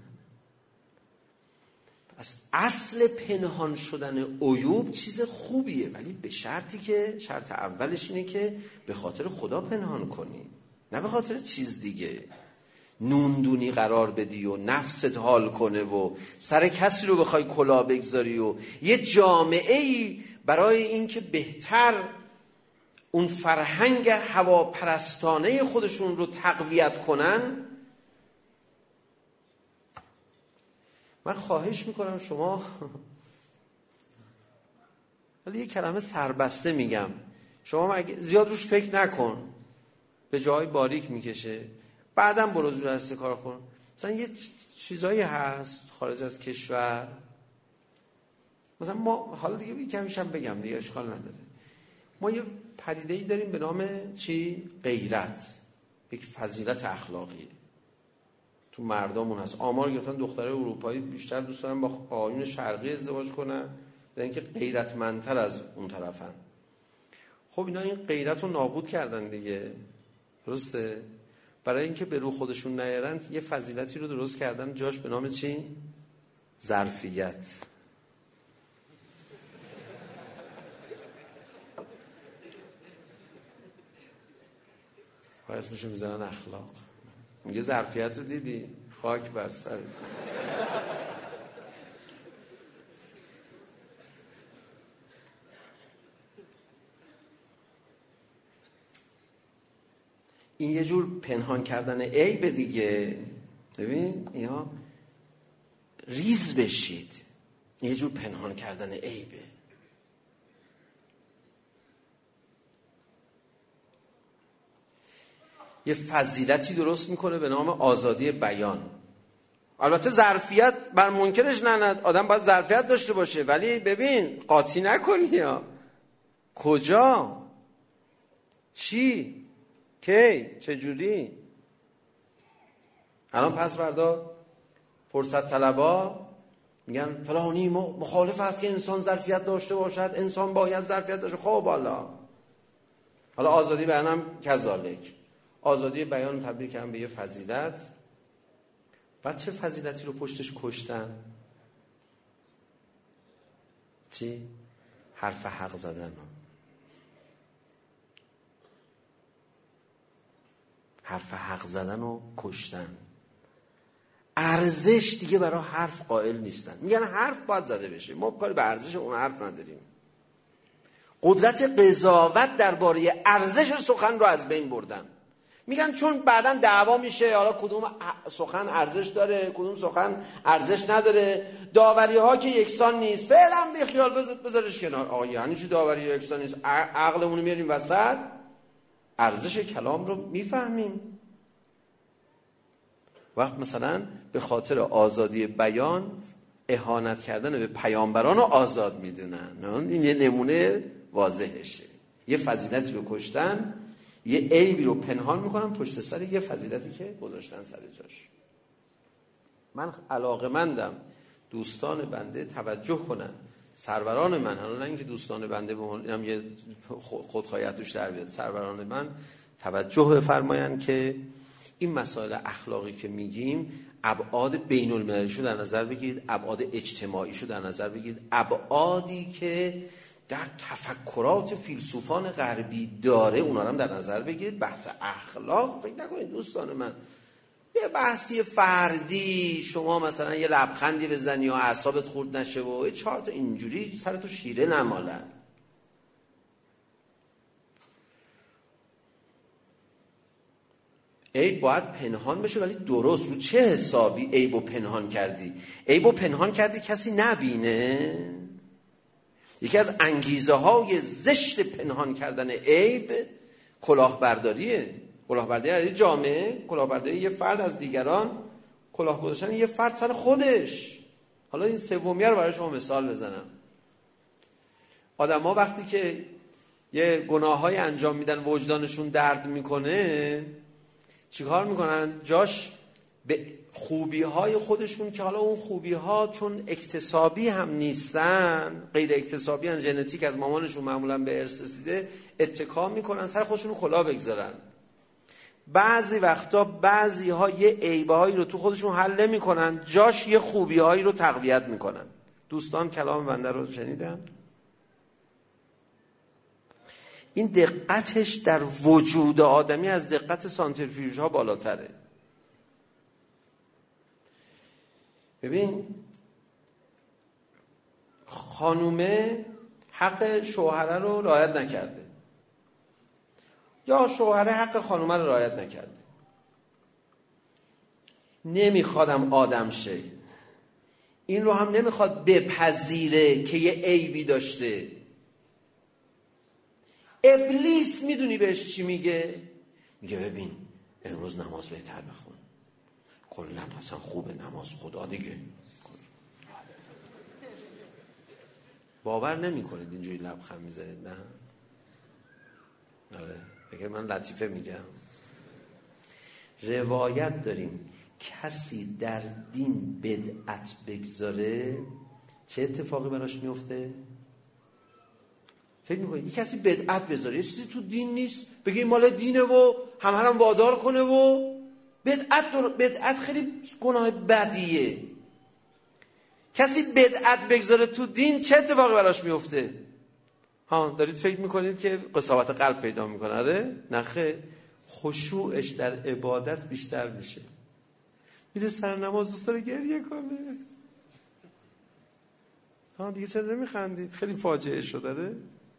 پس اصل پنهان شدن عیوب چیز خوبیه، ولی به شرطی که شرط اولش اینه که به خاطر خدا پنهان کنی. نه به خاطر چیز دیگه. نوندونی قرار بدی و نفست حال کنه و سر کسی رو بخوای کلاه بگذاری و یه جامعه‌ای برای اینکه بهتر اون فرهنگ هواپرستانه خودشون رو تقویت کنن. من خواهش میکنم شما، ولی یه کلمه سربسته میگم، شما زیاد روش فکر نکن، به جای باریک میکشه، بعدم برو زور هسته کار کن. مثلا یه چیزایی هست خارج از کشور، مثلا ما حالا دیگه بی کمیشم بگم دیگه اشکال نداره، ما یه پدیده‌ای داریم به نام چی؟ غیرت. یک فضیلت اخلاقیه تو مردمون هست. آمار گرفتن دخترای اروپایی بیشتر دوست دارن با آیون شرقی ازدواج کنن، در اینکه غیرتمندتر از اون طرفن. خب اینا این غیرت رو نابود کردن دیگه، درسته؟ برای اینکه به رو خودشون نیارن یه فضیلتی رو درست کردن جاش به نام چی؟ ظرفیت. و اسمشو میزنن اخلاق. میگه ظرفیت رو دیدی؟ خاک بر سرت. این یه جور پنهان کردن عیب دیگه. ببین اینا ریز بشید، یه جور پنهان کردن عیبه. یه فضیلتی درست میکنه به نام آزادی بیان. البته ظرفیت بر منکرش نند، آدم باید ظرفیت داشته باشه، ولی ببین قاطی نکنی یا کجا، چی، کی، چجوری. الان پس فردا فرصت طلبا میگن فلانی مخالف است که انسان ظرفیت داشته باشد، انسان باید ظرفیت داشته. خب حالا حالا آزادی بیان هم کذالک. آزادی بیان تبدیل کردن به یه فضیلت. بعد چه فضیلتی رو پشتش کشتن؟ چی؟ حرف حق زدن. حرف حق زدن رو کشتن. ارزش دیگه برای حرف قائل نیستن، میگن حرف باید زده بشه، ما کاری به ارزش اون حرف نداریم. قدرت قضاوت درباره ارزش سخن رو از بین بردن. میگن چون بعداً دعوا میشه حالا کدوم سخن ارزش داره کدوم سخن ارزش نداره، داوری ها که یکسان نیست، فعلا بی خیال بذارش کنار. آقا یعنی چی داوری ها یکسان نیست؟ عقلمون رو میاریم وسط، ارزش کلام رو میفهمیم. وقت مثلا به خاطر آزادی بیان اهانت کردن به پیامبران رو آزاد میدونن، این یه نمونه واضحشه. یه فضیلتی رو کشتن، یه عیبی رو پنهان میکنن پشت سر یه فضیلتی که گذاشتن سر جاش. من علاقه‌مندم دوستان بنده توجه کنن، سروران من، حالا نه اینکه دوستان بنده بمونم یه خودخواهی توش در بیاد، سروران من توجه بفرمایند که این مسائل اخلاقی که میگیم ابعاد بین المللی شو در نظر بگیرید، ابعاد اجتماعی شو در نظر بگیرید، ابعادی که در تفکرات فیلسوفان غربی داره اونا رو هم در نظر بگیرید. بحث اخلاق فکر نکنید دوستان من یه بحثی فردی شما مثلا یه لبخندی بزنی و اعصابت خورد نشه و چهار تا اینجوری سرتو شیره نمالن. عیب باید پنهان بشه، ولی درست. رو چه حسابی عیبو پنهان کردی؟ عیبو پنهان کردی کسی نبینه. یکی از انگیزه های زشت پنهان کردن عیب کلاهبرداریه. کلاهبرداری جامعه، کلاهبرداری یه فرد از دیگران، کلاه گذاشتن یه فرد سر خودش. حالا این سومیه رو برای شما مثال بزنم. آدم‌ها وقتی که یه گناه‌های انجام میدن وجدانشون درد میکنه چیکار میکنن؟ جاش به خوبی‌های خودشون که حالا اون خوبی‌ها چون اکتسابی هم نیستن، غیر اکتسابی ان، ژنتیک از مامانشون معمولا به ارث رسیده، اتکا میکنن سر خودشون رو کلاه بگذارن. بعضی وقتا بعضی‌ها یه عیب‌هایی رو تو خودشون حل نمی‌کنن، جاش یه خوبی‌هایی رو تقویت میکنن. دوستان کلام بنده رو شنیدن؟ این دقتش در وجود آدمی از دقت سانتریفیوژ ها بالاتره. ببین خانومه حق شوهره رو رعایت نکرده یا شوهره حق خانومه رو رعایت نکرده، نمیخوادم آدم شه، این رو هم نمیخواد بپذیره که یه عیبی داشته. ابلیس میدونی بهش چی میگه؟ میگه ببین امروز نماز بهتر بخون، کلا اصلا خوبه نماز، خدا دیگه. باور نمی کنید اینجوری لبخند میزنید؟ نه؟ آره بگه من لطیفه میگم. روایت داریم کسی در دین بدعت بگذاره چه اتفاقی براش میفته؟ فکر میکنید یک کسی بدعت بذاره، یه چیزی تو دین نیست، بگه این مال دینه و همه هم وادار کنه و بدعت در... بدعت خیلی گناه بدیه. کسی بدعت بگذاره تو دین چه اتفاقی براش میفته؟ ها دارید فکر میکنید که قساوت قلب پیدا میکنه؟ آره نخه، خشوعش در عبادت بیشتر میشه. میره سر نماز دوست داره گریه کنه. ها دیگه چرا نمیخندید؟ خیلی فاجعه شو داره.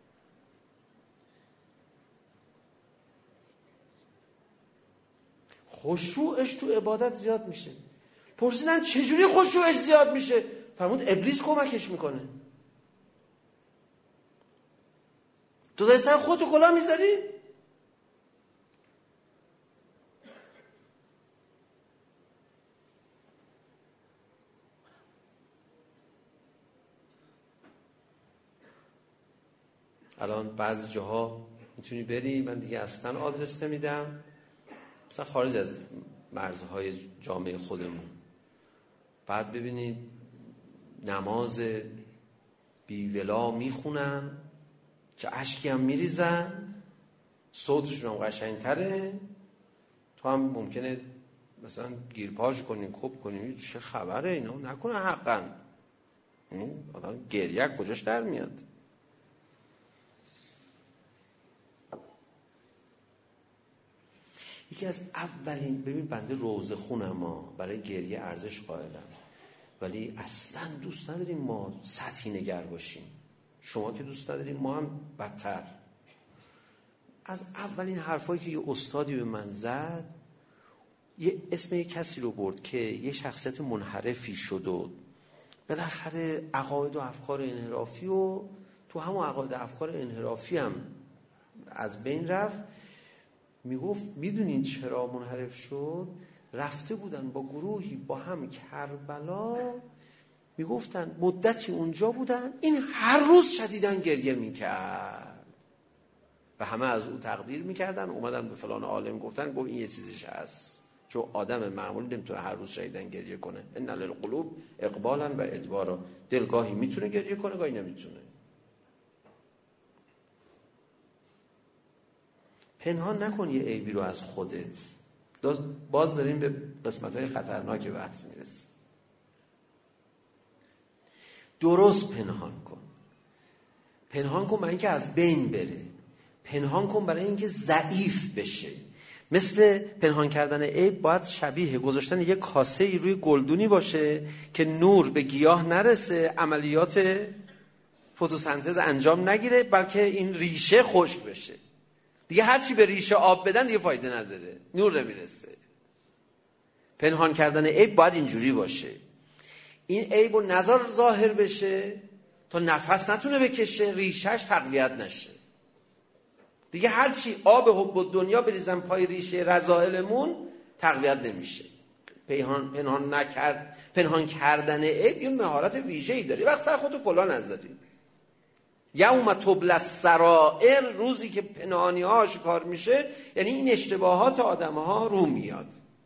خشوعش تو عبادت زیاد میشه. پرسیدن چجوری خشوعش زیاد میشه؟ فرمود ابلیس کمکش میکنه. تو داری سر خودتو کلاه میذاری؟ الان بعضی جاها میتونی بری، من دیگه اصلا آدرس نمیدم، مثلا خارج از مرزهای جامعه خودمون، بعد ببینید نماز بیولا میخونن، چه اشکی هم میریزن، صوتشون هم قشنگتره، تو هم ممکنه مثلا گیرپاش کنین، کپ کنین، چه خبره اینا؟ نکنه حقا آدم گریه کجاش در میاد؟ یکی از اولین، ببین بنده روزه خونم ها، برای گریه ارزش قائلم، ولی اصلا دوست نداریم ما سطحی نگر باشیم. شما که دوست نداریم، ما هم بدتر. از اولین حرفایی که یه استادی به من زد، یه اسم یه کسی رو برد که یه شخصیت منحرفی شد و بالاخره عقاید و افکار انحرافی و تو همون عقاید و افکار انحرافی هم از بین رفت. میگفت میدونین چرا منحرف شد؟ رفته بودن با گروهی با هم کربلا، میگفتن مدتی اونجا بودن، این هر روز شدیداً گریه میکرد و همه از او تقدیر میکردن. اومدن به فلان عالم گفتن، گفت این یه چیزیش هست، چون آدم معمولی نمیتونه هر روز شدیداً گریه کنه. ان للقلوب اقبالا و ادبارا، دلگاهی میتونه گریه کنه، گاهی نمیتونه. پنهان نکن یه عیبی رو از خودت. باز داریم به قسمت‌های خطرناک بحث میرسیم. درست پنهان کن. پنهان کن برای اینکه از بین بره. پنهان کن برای اینکه ضعیف بشه. مثل پنهان کردن عیب باید شبیه گذاشتن یک کاسه‌ای روی گلدونی باشه که نور به گیاه نرسه، عملیات فتوسنتز انجام نگیره، بلکه این ریشه خشک بشه. دیگه هرچی به ریشه آب بدن دیگه فایده نداره، نور نمیرسه. پنهان کردن عیب باید اینجوری باشه. این عیب و نظر ظاهر بشه تا نفس نتونه بکشه، ریشهش تقویت نشه. دیگه هرچی آب حب دنیا بریزن پای ریشه رذائلمون تقویت نمیشه. پنهان پنهان نکرد پنهان کردن عیب یه مهارت ویژه‌ای داره. وقت سر خودت کلاه نذاری. یوم تبلی السرائر، روزی که پنهانی ها آشکار میشه، یعنی این اشتباهات آدم ها رو میاد.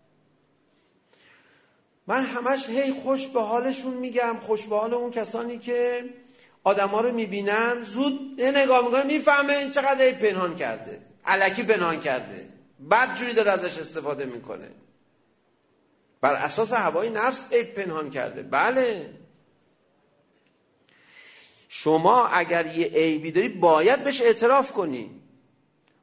من همش هی خوش به حالشون میگم، خوش به حال اون کسانی که آدم ها رو میبینن زود یه نگاه میکنن میفهمه این چقدر عیب پنهان کرده، الکی پنهان کرده، بد جوری داره ازش استفاده میکنه، بر اساس هوای نفس عیب پنهان کرده. بله، شما اگر یه عیبی داری باید بهش اعتراف کنی.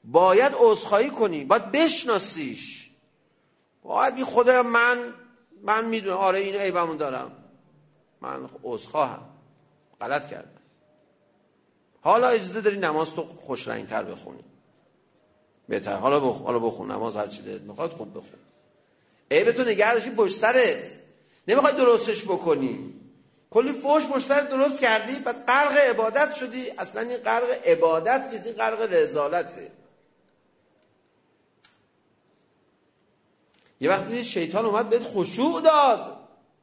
باید عذرخواهی کنی، باید بشناسیش، باید بی خدایا من من میدونم آره این عیبمون دارم، من عذرخواهم، غلط کردم. حالا اجازه داری نماز تو خوش رنگتر بخونی، بهتر، حالا بخون، حالا بخون نماز، هر چی دلت میخواد خود بخون. عیب تو نگه داشتی پشت سرت، نمیخوای درستش بکنی، کلی فوش پشت سرت درست کردی، بعد غرق عبادت شدی. اصلا این غرق عبادت نیست، این غرق رذالته. یه وقتی شیطان اومد بهت خشوع داد.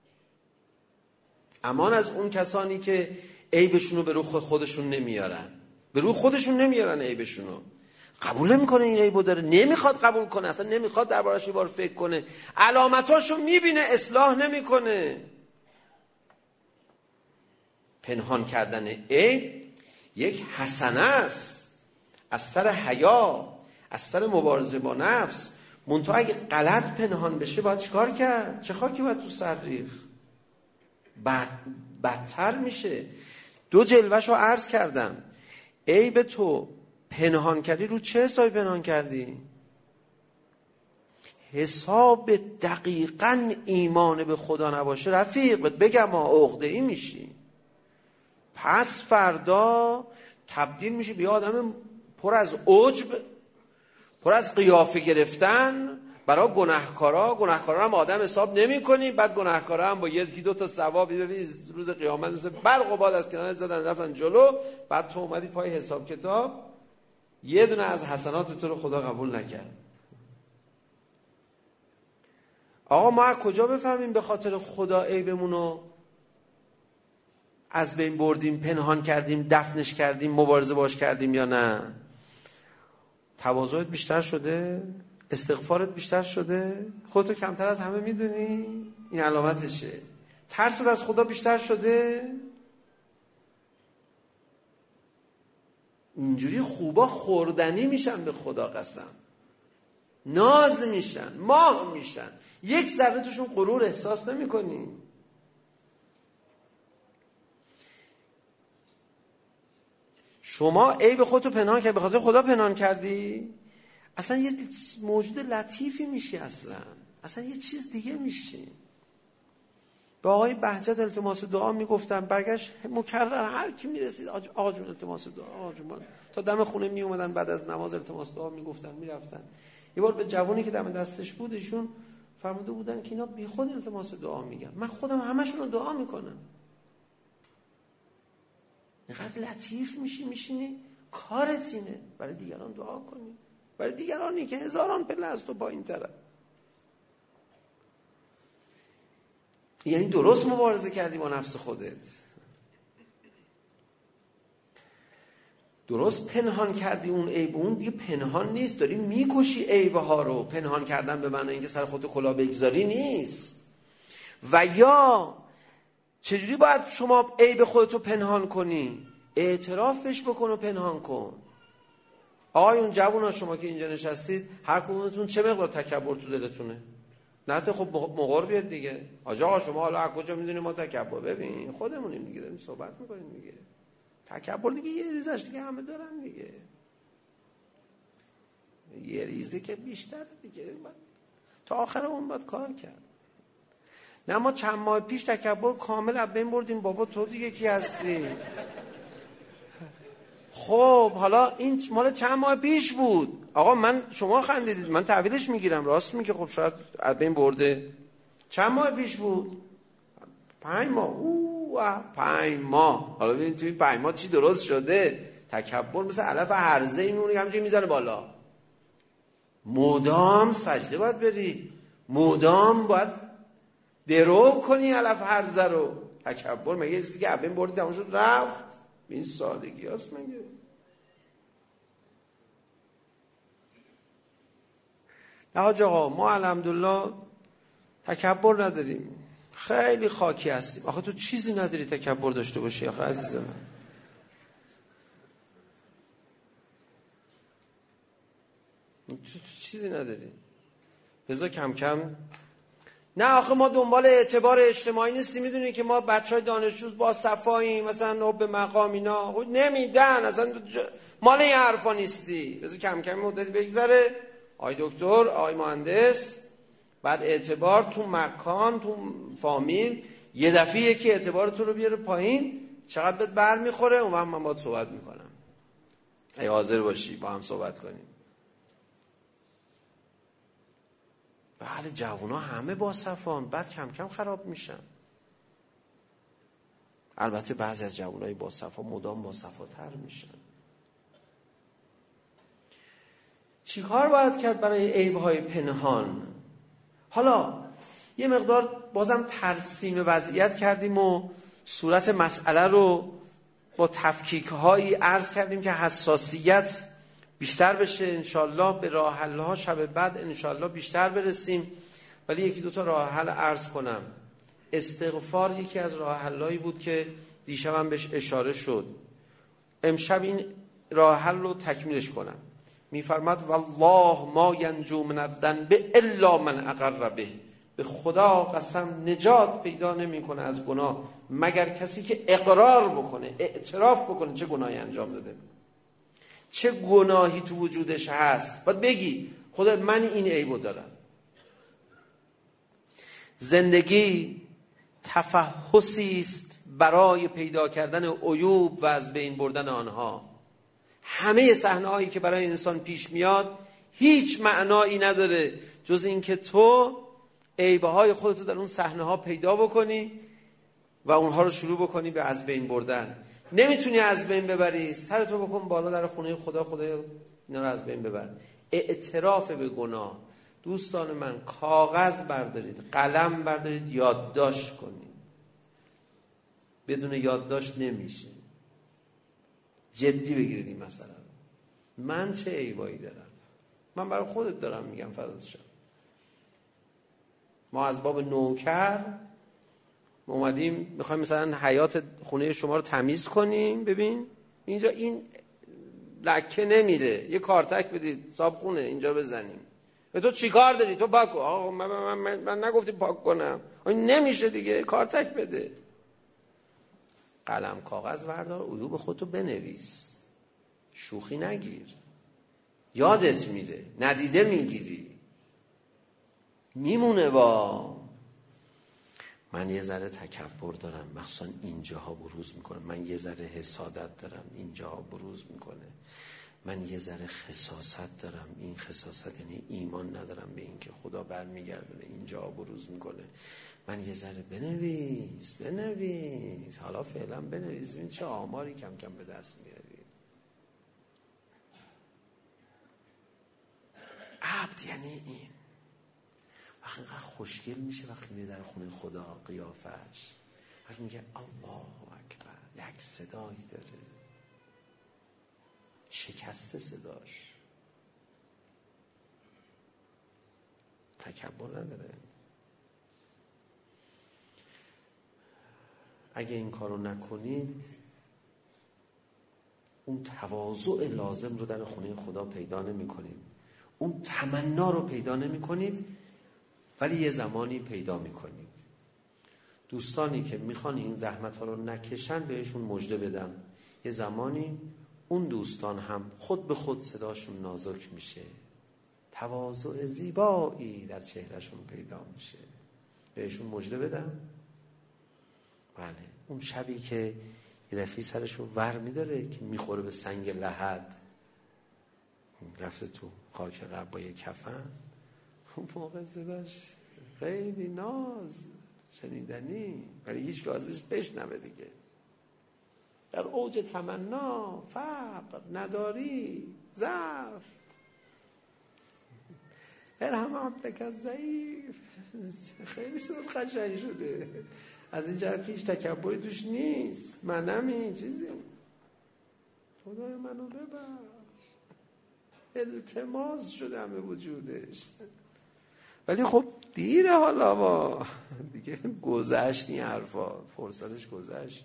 امان از اون کسانی که عیبشونو به روی خودشون نمیارن، به روی خودشون نمیارن عیبشونو، قبول نمیکنه این عیبو داره، نمیخواد قبول کنه، اصلا نمیخواد دربارش یه بار فکر کنه، علامتاشو میبینه اصلاح نمیکنه. پنهان کردن عیب یک حسنه است، از سر حیا، از سر مبارزه با نفس. منتها اگه غلط پنهان بشه باید چیکار کرد؟ چه خاکی باید تو سر ریخت؟ بد بدتر میشه. دو جلوه‌شو عرض کردم. عیب تو پنهان کردی، رو چه حسابی پنهان کردی؟ حساب دقیقاً ایمان به خدا نباشه رفیق بگم ما عقده ای میشی، پس فردا تبدیل میشی به آدم پر از عجب، پر از قیافه گرفتن برای گناهکارا. گناهکارا هم آدم حساب نمی کنی، بعد گناهکارا هم با یکی دو تا ثواب می‌بری، روز قیامت مثل برق و باد از کنارت زدن رفتن جلو، بعد تو اومدی پای حساب کتاب، یه دونه از حسنات تو رو خدا قبول نکرد. آقا ما از کجا بفهمیم به خاطر خدا عیبمونو از بین بردیم، پنهان کردیم، دفنش کردیم، مبارزه باش کردیم یا نه؟ تواضعت بیشتر شده؟ استغفارت بیشتر شده؟ خودتو کمتر از همه میدونی؟ این علامتشه. ترست از خدا بیشتر شده؟ اینجوری خوبا خوردنی میشن به خدا قسم، ناز میشن، ماه میشن، یک ذره توشون غرور احساس نمی کنی. شما عیب خودتو پنهان کردی، به خاطر خدا پنهان کردی، اصلا یه موجود لطیفی میشی، اصلا اصلا یه چیز دیگه میشی. به آقای بهجت التماس دعا میگفتم، برگشت مکرر هر کی میرسید آقا جون التماس دعا، آقا جون، تا دم خونه میومدن بعد از نماز التماس دعا میگفتن میرفتن. یه بار به جوانی که دم دستش بود ایشون فرموده بودن که اینا بی خود التماس دعا میگن، من خودم همشون رو دعا میکنم. اینقدر لطیف میشی، میشینی کارت اینه برای دیگران دعا کنی، برای دیگرانی که هزاران پله از تو با این طرف. یعنی درست مبارزه کردی با نفس خودت، درست پنهان کردی اون عیب. اون دیگه پنهان نیست، داری میکشی عیبها رو. پنهان کردن به معنی اینکه سر خودت کلاه بگذاری نیست. و یا چجوری باید شما عیب خودتو پنهان کنی؟ اعتراف بهش بکن و پنهان کن. آقایون جوونا شما که اینجا نشستید، هر کدومتون چه مقدار تکبر تو دلتونه؟ نه تا خب مقر بیاد دیگه. آقا شما حالا از کجا میدونی ما تکبر؟ ببین خودمونیم دیگه، داریم صحبت میکنیم دیگه. تکبر دیگه یه ریزش دیگه همه دارن دیگه، یه ریزه که بیشتر دیگه، تا آخر اون باید کار کرد. نه ما چند ماه پیش تکبر کامل از بین بردیم. بابا تو دیگه کی هستی؟ خب حالا این مال چند ماه پیش بود. آقا من شما خندیدید، من تحویلش میگیرم، راست میگه. خب شاید از بین برده. چند ماه پیش بود؟ پنج ماه. اوه پنج ماه. حالا ببین توی پنج ماه چی درست شده. تکبر مثل علف هرزه میمونه که همینجوری میزنه بالا. مدام سجده باید بری، مدام باید درو کنی علف هرزه رو. تکبر مگه یه چیزی که از بین بردی تمام شد رفت؟ این سادگی هست مگه؟ نه حاج آقا ما الحمدلله تکبر نداریم، خیلی خاکی هستیم. آخه تو چیزی نداری تکبر داشته باشی آخه عزیز من. تو چیزی نداری. بذار کم کم. نه آخه ما دنبال اعتبار اجتماعی نیستیم. میدونی که ما بچهای دانشجو با صفاییم، مثلا به مقام اینا نمیدن. اصلا مال این حرفا نیستی. بذار کم کم مدتی بگذره، آی دکتر، آی مهندس، بعد اعتبار تو مکان، تو فامیل، یه دفعه یکی اعتبار تو رو بیاره پایین، چقدر بهت بر میخوره. اون وقت من باهات صحبت میکنم، اگه حاضر باشی با هم صحبت کنیم. بله جوونا همه با صفان، بعد کم کم خراب میشن. البته بعضی از جوانای با صفا مدام با صفاتر میشن. چی کار باید کرد برای عیب‌های پنهان؟ حالا یه مقدار بازم ترسیم وضعیت کردیم و صورت مسئله رو با تفکیک‌هایی عرض کردیم که حساسیت بیشتر بشه. انشالله به راه حل‌ها شب بعد انشالله بیشتر برسیم. ولی یکی دو تا راه حل عرض کنم. استغفار یکی از راه حل‌هایی بود که دیشبم بهش اشاره شد. امشب این راه حل رو تکمیلش کنم. میفرماد والله ما ینجو من الذنب الا من اقر به. به خدا قسم نجات پیدا نمیکنه از گناه مگر کسی که اقرار بکنه، اعتراف بکنه چه گناهی انجام داده، چه گناهی تو وجودش هست. باید بگی خدا من این عیبو دارم. زندگی تفحصی است برای پیدا کردن عیوب و از بین بردن آنها. همه صحنه‌هایی که برای انسان پیش میاد هیچ معنایی نداره جز اینکه تو عیب‌های خودتو در اون صحنه‌ها پیدا بکنی و اونها رو شروع بکنی به از بین بردن. نمیتونی از بین ببری، سرتو بکن بالا در خونه خدا، خدا اینا رو از بین ببر. اعتراف به گناه. دوستان من کاغذ بردارید، قلم بردارید، یادداشت کنید. بدون یادداشت نمیشه. جدی بگیرید این مسئله رو. من چه عیبایی دارم؟ من برای خودت دارم میگم فدات شم. ما از باب نوکر اومدیم میخوایم مثلا حیات خونه شما رو تمیز کنیم. ببین اینجا این لکه نمیره، یه کارتک بدید صابخونه اینجا بزنیم. به تو چی کار داری؟ تو پاک کن. آقا من, من, من, من نگفتی پاک کنم. این نمیشه دیگه، کارتک بده. قلم کاغذ بردار، عیوب خودتو بنویس. شوخی نگیر، یادت میره، ندیده میگیری، میمونه. با من یه ذره تکبر دارم، مخصوصا اینجاها بروز میکنه. من یه ذره حسادت دارم، اینجاها بروز میکنه. من یه ذره خساست دارم، این خساست یعنی ایمان ندارم به این که خدا برمیگردونه، اینجاها بروز میکنه. من یه ذره بنویس بنویس حالا فعلا بنویس، این چه آماری کم کم به دست میاری. عبد یعنی این. وقتی اینقدر خوشگل میشه وقتی میره در خونه خدا قیافش، وقتی میگه الله اکبر، یک صدایی داره، شکسته صداش، تکبر نداره. اگه این کارو نکنید اون تواضع لازم رو در خونه خدا پیدا نمی کنید، اون تمنا رو پیدا نمی کنید، ولی یه زمانی پیدا می کنید. دوستانی که میخوان این زحمت ها رو نکشن بهشون مژده بدم، یه زمانی اون دوستان هم خود به خود صداشون نازک میشه، تواضع زیبایی در چهرهشون پیدا میشه. بهشون مژده بدم. بله اون شبی که یه دفعه سرشو ور میداره که میخوره به سنگ لحد، رفته تو خاک قبر با یه کفن، اون موقع صداش خیلی ناز شنیدنی، ولی هیچ که ازش بشنوه دیگه. در اوج تمنا، فقر، نداری، ضعف، ارحم عبدک الضعیف، خیلی صوت قشنگ شده. از این جهت که هیچ تکبری توش نیست. منمی چیزی، خدای منو ببخش، التماس شدم به وجودش. ولی خب دیره حالا، با دیگه گذشت، این حرفا فرصتش گذشت.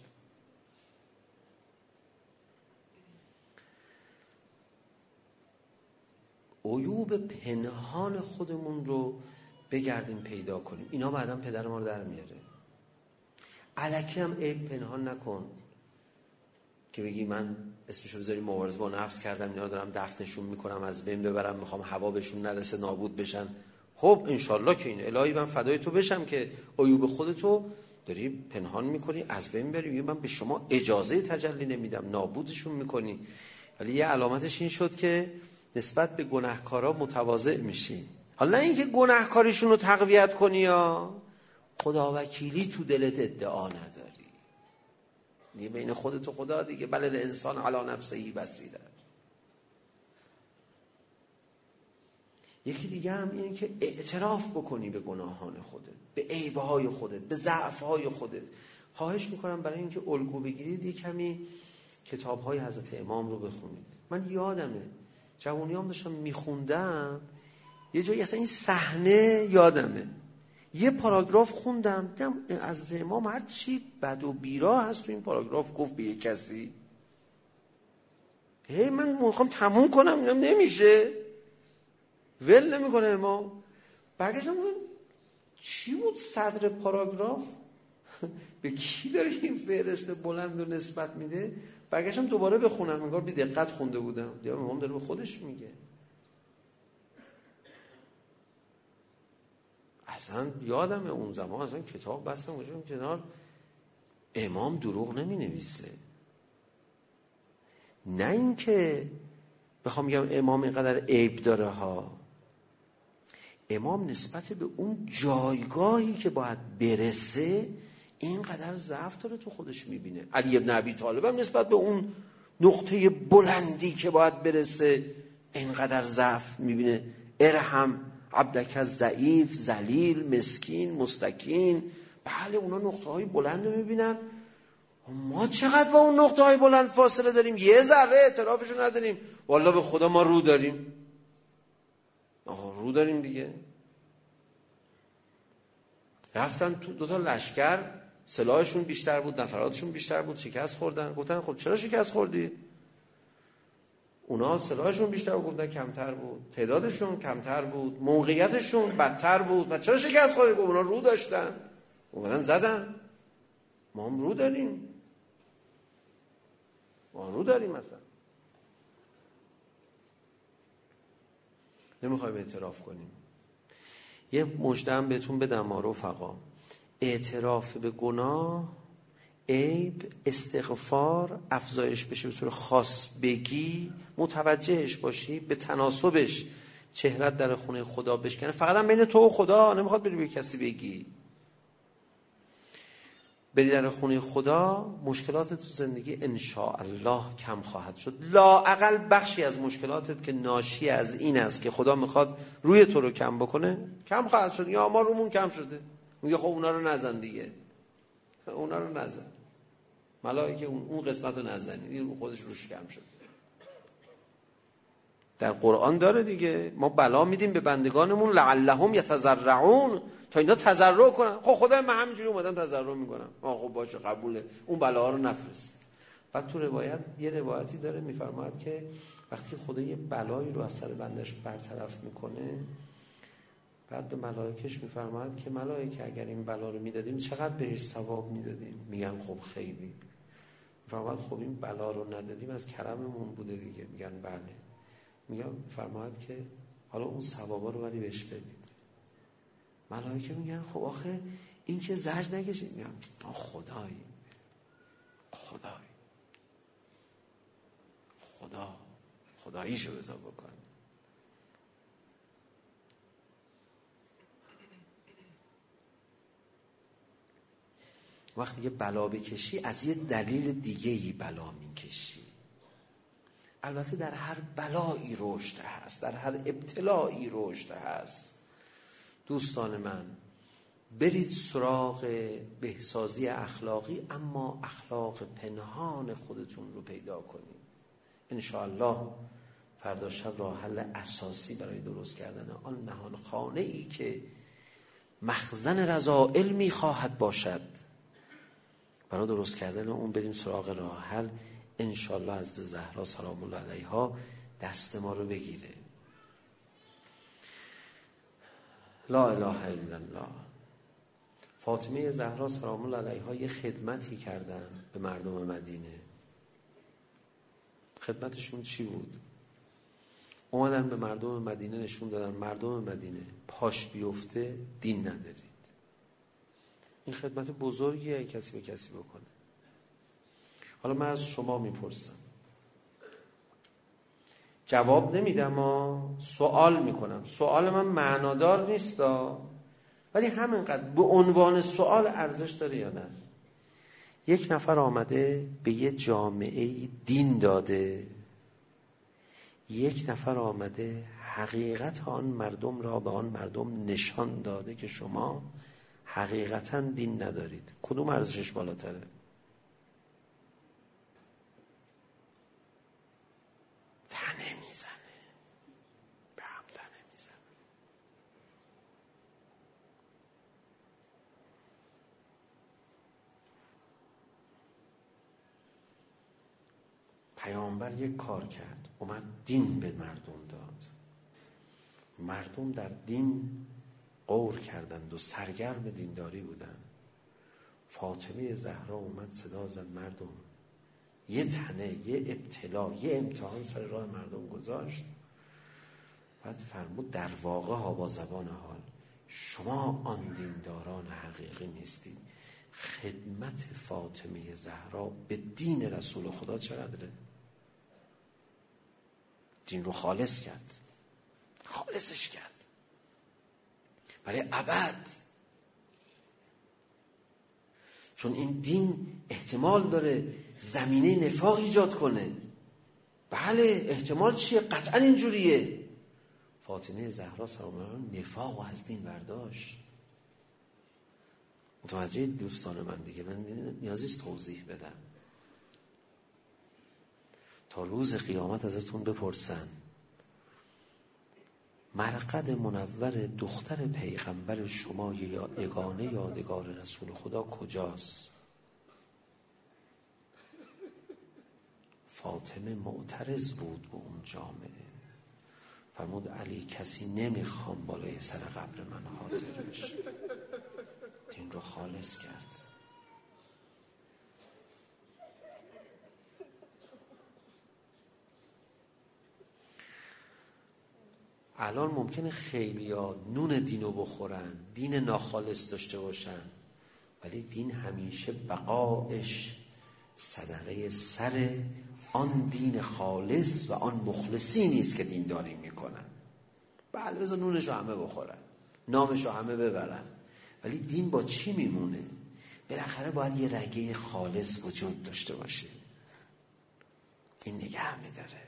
عیوب پنهان خودمون رو بگردیم پیدا کنیم. اینا بعداً پدر ما رو در میاره. الکی هم عیب پنهان نکن که بگی من اسمشو بذاریم مبارزه با نفس کردم، اینا رو دارم دفنشون میکنم، از بین ببرم، میخوام هوا بهشون نرسه، نابود بشن. خب انشالله که این الهی من فدای تو بشم که عیوب خودتو داری پنهان میکنی، از بین بری. من به شما اجازه تجلی نمیدم، نابودشون میکنی. ولی یه علامتش این شد که نسبت به گناهکارا متواضع میشی. حالا نه اینکه گناهکاریشون رو تقویت کنی، یا خداوکیلی تو دلت ادعا نداری دیگه، بین خودت و خدا دیگه. بله الانسان علی نفسه بصیره. یکی دیگه هم اینه که اعتراف بکنی به گناهان خودت، به عیبهای خودت، به ضعفهای خودت. خواهش میکنم برای اینکه الگو بگیرید یک کمی کتاب‌های حضرت امام رو بخونید. من یادمه جوونیام داشتم میخوندم، یه جایی اصلا این صحنه یادمه، یه پاراگراف خوندم، دیدم حضرت امام هر چی بد و بیرا هست تو این پاراگراف گفت به یک کسی. هی من میخوام تموم کنم، اینم نمیشه، ول نمیکنه امام. برگشتم بودم چی بود صدر پاراگراف؟ به کی داره این فهرست بلند و نسبت میده؟ برگشتم دوباره بخونم، انگار بی دقت خونده بودم. دیدم امام داره به خودش میگه. اصلا یادمه اون زمان اصلا کتاب بستم گذاشتم کنار، امام دروغ نمی نویسه. نه اینکه بخوام بگم امام اینقدر عیب داره ها، امام نسبت به اون جایگاهی که باید برسه اینقدر ضعف داره تو خودش میبینه. علی ابن ابی طالب هم نسبت به اون نقطه بلندی که باید برسه اینقدر ضعف میبینه. ارحم عبدک ضعیف، ذلیل، مسکین، مستکین. بله اونا نقطه های بلند رو میبینن، ما چقدر با اون نقطه های بلند فاصله داریم، یه ذره اعترافشو نداریم. والله به خدا ما رو داریم. آها رو داریم دیگه. رفتن تو دوتا لشکر، سلاحشون بیشتر بود، نفراتشون بیشتر بود، شکست خوردن. گفتن خب چرا شکست خوردی؟ اونا سلاحشون بیشتر بود، گفتن کمتر بود، تعدادشون کمتر بود، موقعیتشون بدتر بود. و چرا شکست خوردی؟ اونا رو داشتن، اومدن زدن. ما هم رو داریم، ما رو داریم. مثلا نمیخوایم اعتراف کنیم. یه مژده‌ام بهتون بدم ما رفقا، اعتراف به گناه، عیب، استغفار، افزایش بشه به طور خاص بگی، متوجهش باشی، به تناسبش چهرت در خونه خدا بشکنه. فقط هم بین تو و خدا، نمیخواد بری به کسی بگی. بری در خونه خدا، مشکلاتت تو زندگی انشاءالله کم خواهد شد. لااقل بخشی از مشکلاتت که ناشی از این است که خدا میخواد روی تو رو کم بکنه کم خواهد شد. یا ما رومون کم شده، میگه خب اونا رو نزن دیگه، اونا رو نزن، ملائکه اون اون قسمت رو نزنید، این خودش روش کم شد. در قرآن داره دیگه، ما بلا میدیم به بندگانمون لعلهم یتضرعون، تا اینا تضرع کنن. خب خدای من همینجوری اومدم تضرع میکنم، آ خب باشه قبوله، اون بلا رو نفرست. بعد تو روایت یه روایتی داره میفرماید که وقتی خدا یه بلایی رو از سر بندش برطرف میکنه، بعد به ملائکهش میفرماید که ملائکه اگر این بلا رو میدادیم چقدر بهش ثواب میدادیم؟ میگن خب خیلی. میفرماید خب این بلا رو ندادیم از کرممون بوده دیگه. میگن بله. میگن فرماید که حالا اون ثوابا رو ولی بهش بدید. ملائکه میگن خب آخه این که زجر نکشید. میگن آ خدای خدای خدا خداییشو بذار بکن. وقتی یه بلا بکشی از یه دلیل دیگه‌ای بلا میکشی. البته در هر بلایی رشد هست، در هر ابتلایی رشد هست. دوستان من برید سراغ بهسازی اخلاقی، اما اخلاق پنهان خودتون رو پیدا کنید. انشاءالله فردا شب راه حل اساسی برای درست کردن آن نهان خانه ای که مخزن رذائل می خواهد باشد، برای درست کردن اون بریم سراغ راه حل. انشاءالله از زهرا سلام الله علیها دست ما رو بگیره. لا اله الا الله. فاطمه زهرا سلام الله علیها یه خدمتی کردن به مردم مدینه. خدمتشون چی بود؟ اومدن به مردم مدینه نشون دادن مردم مدینه پاش بیفته دین ندارید. این خدمت بزرگیه کسی به کسی بکنه. حالا من از شما میپرسم، جواب نمیدم ها، سوال میکنم. سوال من معنادار نیستا، ولی همینقدر به عنوان سوال ارزش داره یا نه؟ یک نفر آمده به یه جامعه دین داده، یک نفر آمده حقیقت آن مردم را به آن مردم نشان داده که شما حقیقتا دین ندارید. کدوم ارزشش بالاتره؟ تنه میزنه، به هم تنه میزنه. پیامبر یک کار کرد، اومد دین به مردم داد. مردم در دین غور کردند و سرگرم دینداری بودند. فاطمه زهرا اومد صدا زد مردم، یه تنه، یه ابتلا، یه امتحان سر راه مردم گذاشت. بعد فرمود در واقع ها با زبان حال شما آن دینداران حقیقی نیستید. خدمت فاطمه زهرا به دین رسول خدا چقدره؟ دین رو خالص کرد، خالصش کرد برای ابد. چون این دین احتمال داره زمینه نفاق ایجاد کنه. بله احتمال چیه؟ قطعا اینجوریه. فاطمه زهرا سلام الله نفاق و از دین برداشت. متوجه دوستان من دیگه، من نیازیست توضیح بدم. تا روز قیامت ازتون بپرسن مرقد منور دختر پیغمبر شما یگانه یادگار رسول خدا کجاست؟ فاطمه معترض بود به اون جامعه. فرمود علی کسی نمیخوام بالای سر قبر من حاضر بشه. دین رو خالص کرد. الان ممکنه خیلیا نون دینو بخورن، دین ناخالص داشته باشن، ولی دین همیشه بقایش صدقه سر آن دین خالص و آن مخلصی نیست که دینداری میکنن. بله بذار نونشو همه بخورن، نامشو همه ببرن، ولی دین با چی میمونه؟ بالاخره باید یه رگه خالص وجود داشته باشه. این نگه میداره.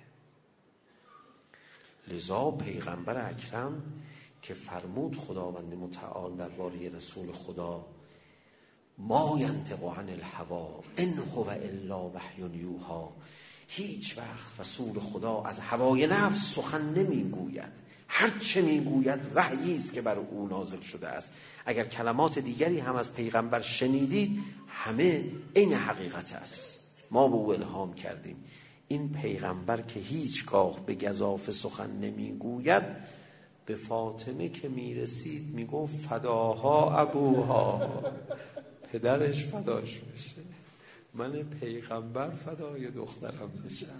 لذا پیغمبر اکرم که فرمود خداوند متعال درباره رسول خدا ما ینطق عن الهوی ان هو الا وحی یوحی، هیچ وقت رسول خدا از هوای نفس سخن نمیگوید، هر چه میگوید وحیی است که بر او نازل شده است. اگر کلمات دیگری هم از پیغمبر شنیدید همه عین حقیقت است، ما به او الهام کردیم. این پیغمبر که هیچگاه به گزافه سخن نمیگوید، به فاطمه که میرسید میگفت فداها ابوها، پدرش فداش بشه، من پیغمبر فدای دخترم بشم.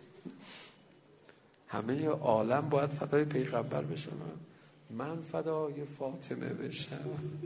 همه عالم باید فدای پیغمبر بشم، من فدای فاطمه بشم.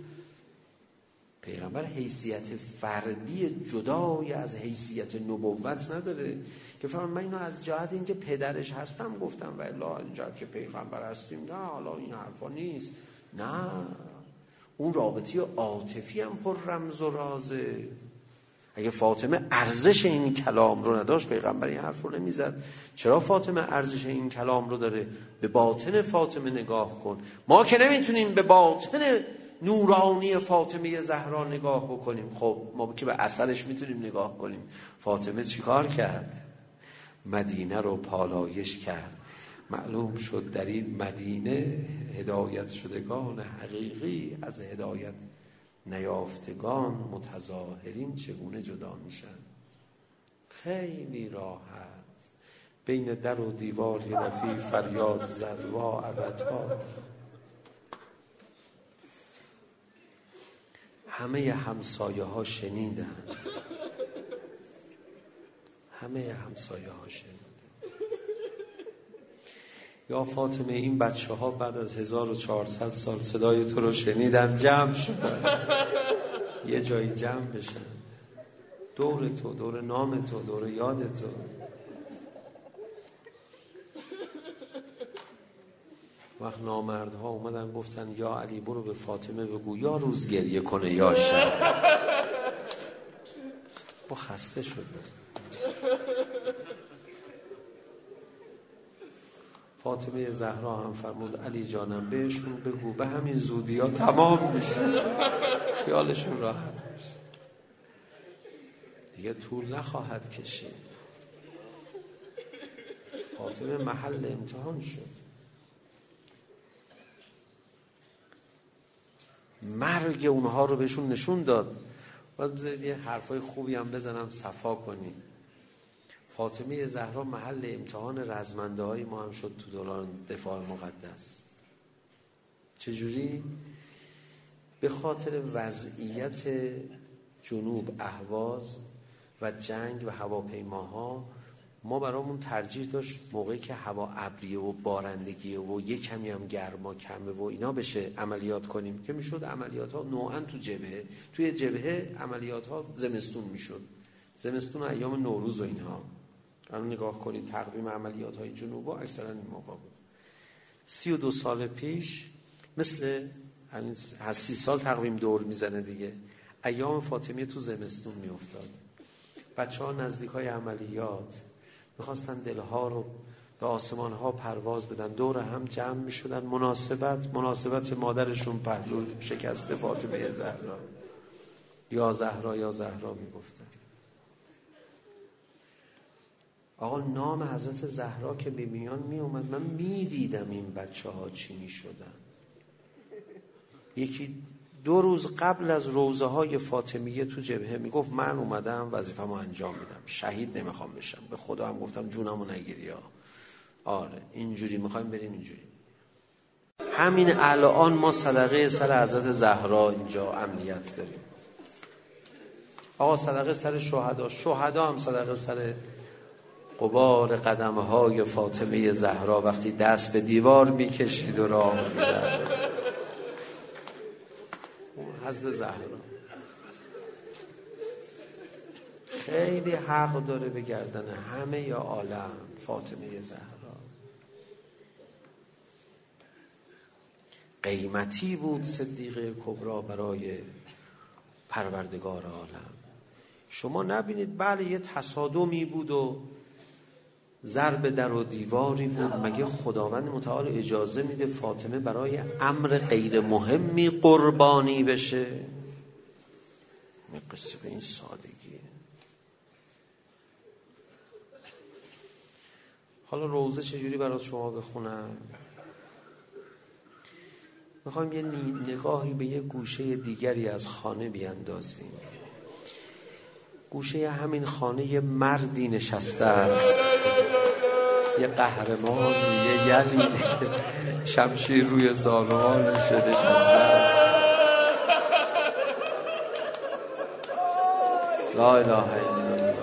پیغمبر حیثیت فردی جدای از حیثیت نبوت نداره که فرمان من اینو از جهت اینکه پدرش هستم گفتم و الا اینجا که پیغمبر هستیم نه، حالا این حرفا نیست. نه، اون رابطی عاطفی هم پر رمز و رازه. اگه فاطمه ارزش این کلام رو نداشت پیغمبر این حرف رو نمیزد. چرا فاطمه ارزش این کلام رو داره؟ به باطن فاطمه نگاه کن. ما که نمیتونیم به باطن نورانی فاطمه زهرا نگاه بکنیم، خب ما که به اثرش میتونیم نگاه کنیم. فاطمه چیکار کرد؟ مدینه رو پالایش کرد. معلوم شد در این مدینه هدایت شدگان حقیقی از هدایت نیافتگان متظاهرین چگونه جدا میشن. خیلی راحت بین در و دیوار یه دفعه فریاد زد وا ابدا. همه همسایه ها شنیدن، همه همسایه ها شنیدن. یا فاطمه این بچه ها بعد از هزار و چهارصد سال صدای تو رو شنیدن جمع شدن، یه جایی جمع بشن دور تو، دور نام تو، دور یاد تو. وقت نامردها اومدن گفتن یا علی برو به فاطمه بگو یا روز گریه کنه یا شب. با خسته شده. فاطمه زهرا هم فرمود علی جانم بهشون بگو به همین زودی ها تمام میشه، خیالشون راحت میشه، دیگه طول نخواهد کشید. فاطمه محل امتحان شد. مرگ اونها رو بهشون نشون داد. باید بذارید یه حرفای خوبی هم بزنم صفا کنیم. فاطمه زهرا محل امتحان رزمنده های ما هم شد تو دوران دفاع مقدس. چجوری؟ به خاطر وضعیت جنوب اهواز و جنگ و هواپیماها ما برامون ترجیح داشت موقعی که هوا ابریه و بارندگیه و یک کمی هم گرما کمه و اینا بشه عملیات کنیم که میشد عملیات ها نوعا تو جبهه، توی جبهه عملیات ها زمستون میشد، زمستون و ایام نوروز و اینها. الان نگاه کنید تقویم عملیات های جنوب ها اکثرا این موقع بود. سی و دو سال پیش مثل از سی سال تقویم دور میزنه دیگه، ایام فاطمیه تو زمستون میافتاد. بچه ها نزدیک های عملیات میخواستن دلها رو به آسمان ها پرواز بدن، دور هم جمع میشدن مناسبت مناسبت مادرشون پهلو شکست فاطمه زهرا، یا زهرا یا زهرا میگفتن. آقا نام حضرت زهرا که به میان میومد من میدیدم این بچه ها چی میشدن. یکی دو روز قبل از روزه های فاطمیه تو جبهه میگفت من اومدم وظیفه‌مو انجام میدم، شهید نمیخوام بشم، به خدا هم گفتم جونمو نگیری ها. آره اینجوری میخوایم بریم اینجوری. همین الان ما صدقه سر حضرت زهرا اینجا امنیت داریم. آقا صدقه سر شهدا، شهدا هم صدقه سر غبار قدمه های فاطمه زهرا وقتی دست به دیوار میکشید و راه میداد. حضرت زهرا خیلی حق داره به گردن همه یا عالم فاطمه زهرا. قیمتی بود صدیقه کبرا برای پروردگار عالم. شما نبینید بله یه تصادمی بود و ضرب در و دیواری بود، مگه خداوند متعال اجازه میده فاطمه برای امر غیر مهمی قربانی بشه؟ این قصه به این سادگیه. حالا روزه چجوری برات شما بخونم؟ میخوایم یه نگاهی به یه گوشه دیگری از خانه بیاندازیم. گوشه همین خانه یه مردی نشسته است، یه قهرمان، یه یلی شمشیر روی زانوانش نشسته است. لا اله الا الله.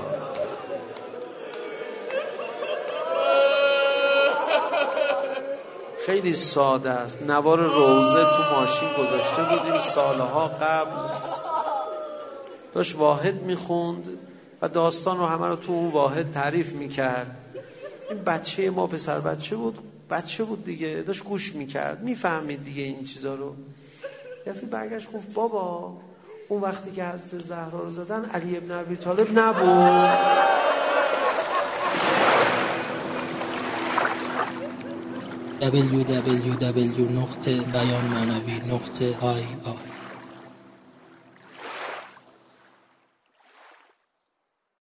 خیلی ساده است. نوار روزه تو ماشین گذاشته بودیم سالها قبل، داشت واحد میخوند و داستان رو همه رو تو اون واحد تعریف میکرد. این بچه ما پسر بچه بود، بچه بود دیگه، داشت گوش میکرد، میفهمید دیگه این چیزا رو. دفعه برگشت گفت بابا اون وقتی که حضرت زهرا رو زدن علی ابن ابی طالب نبود. دبلیو دبلیو دبلیو نقطه بیان معنوی نقطه آی آر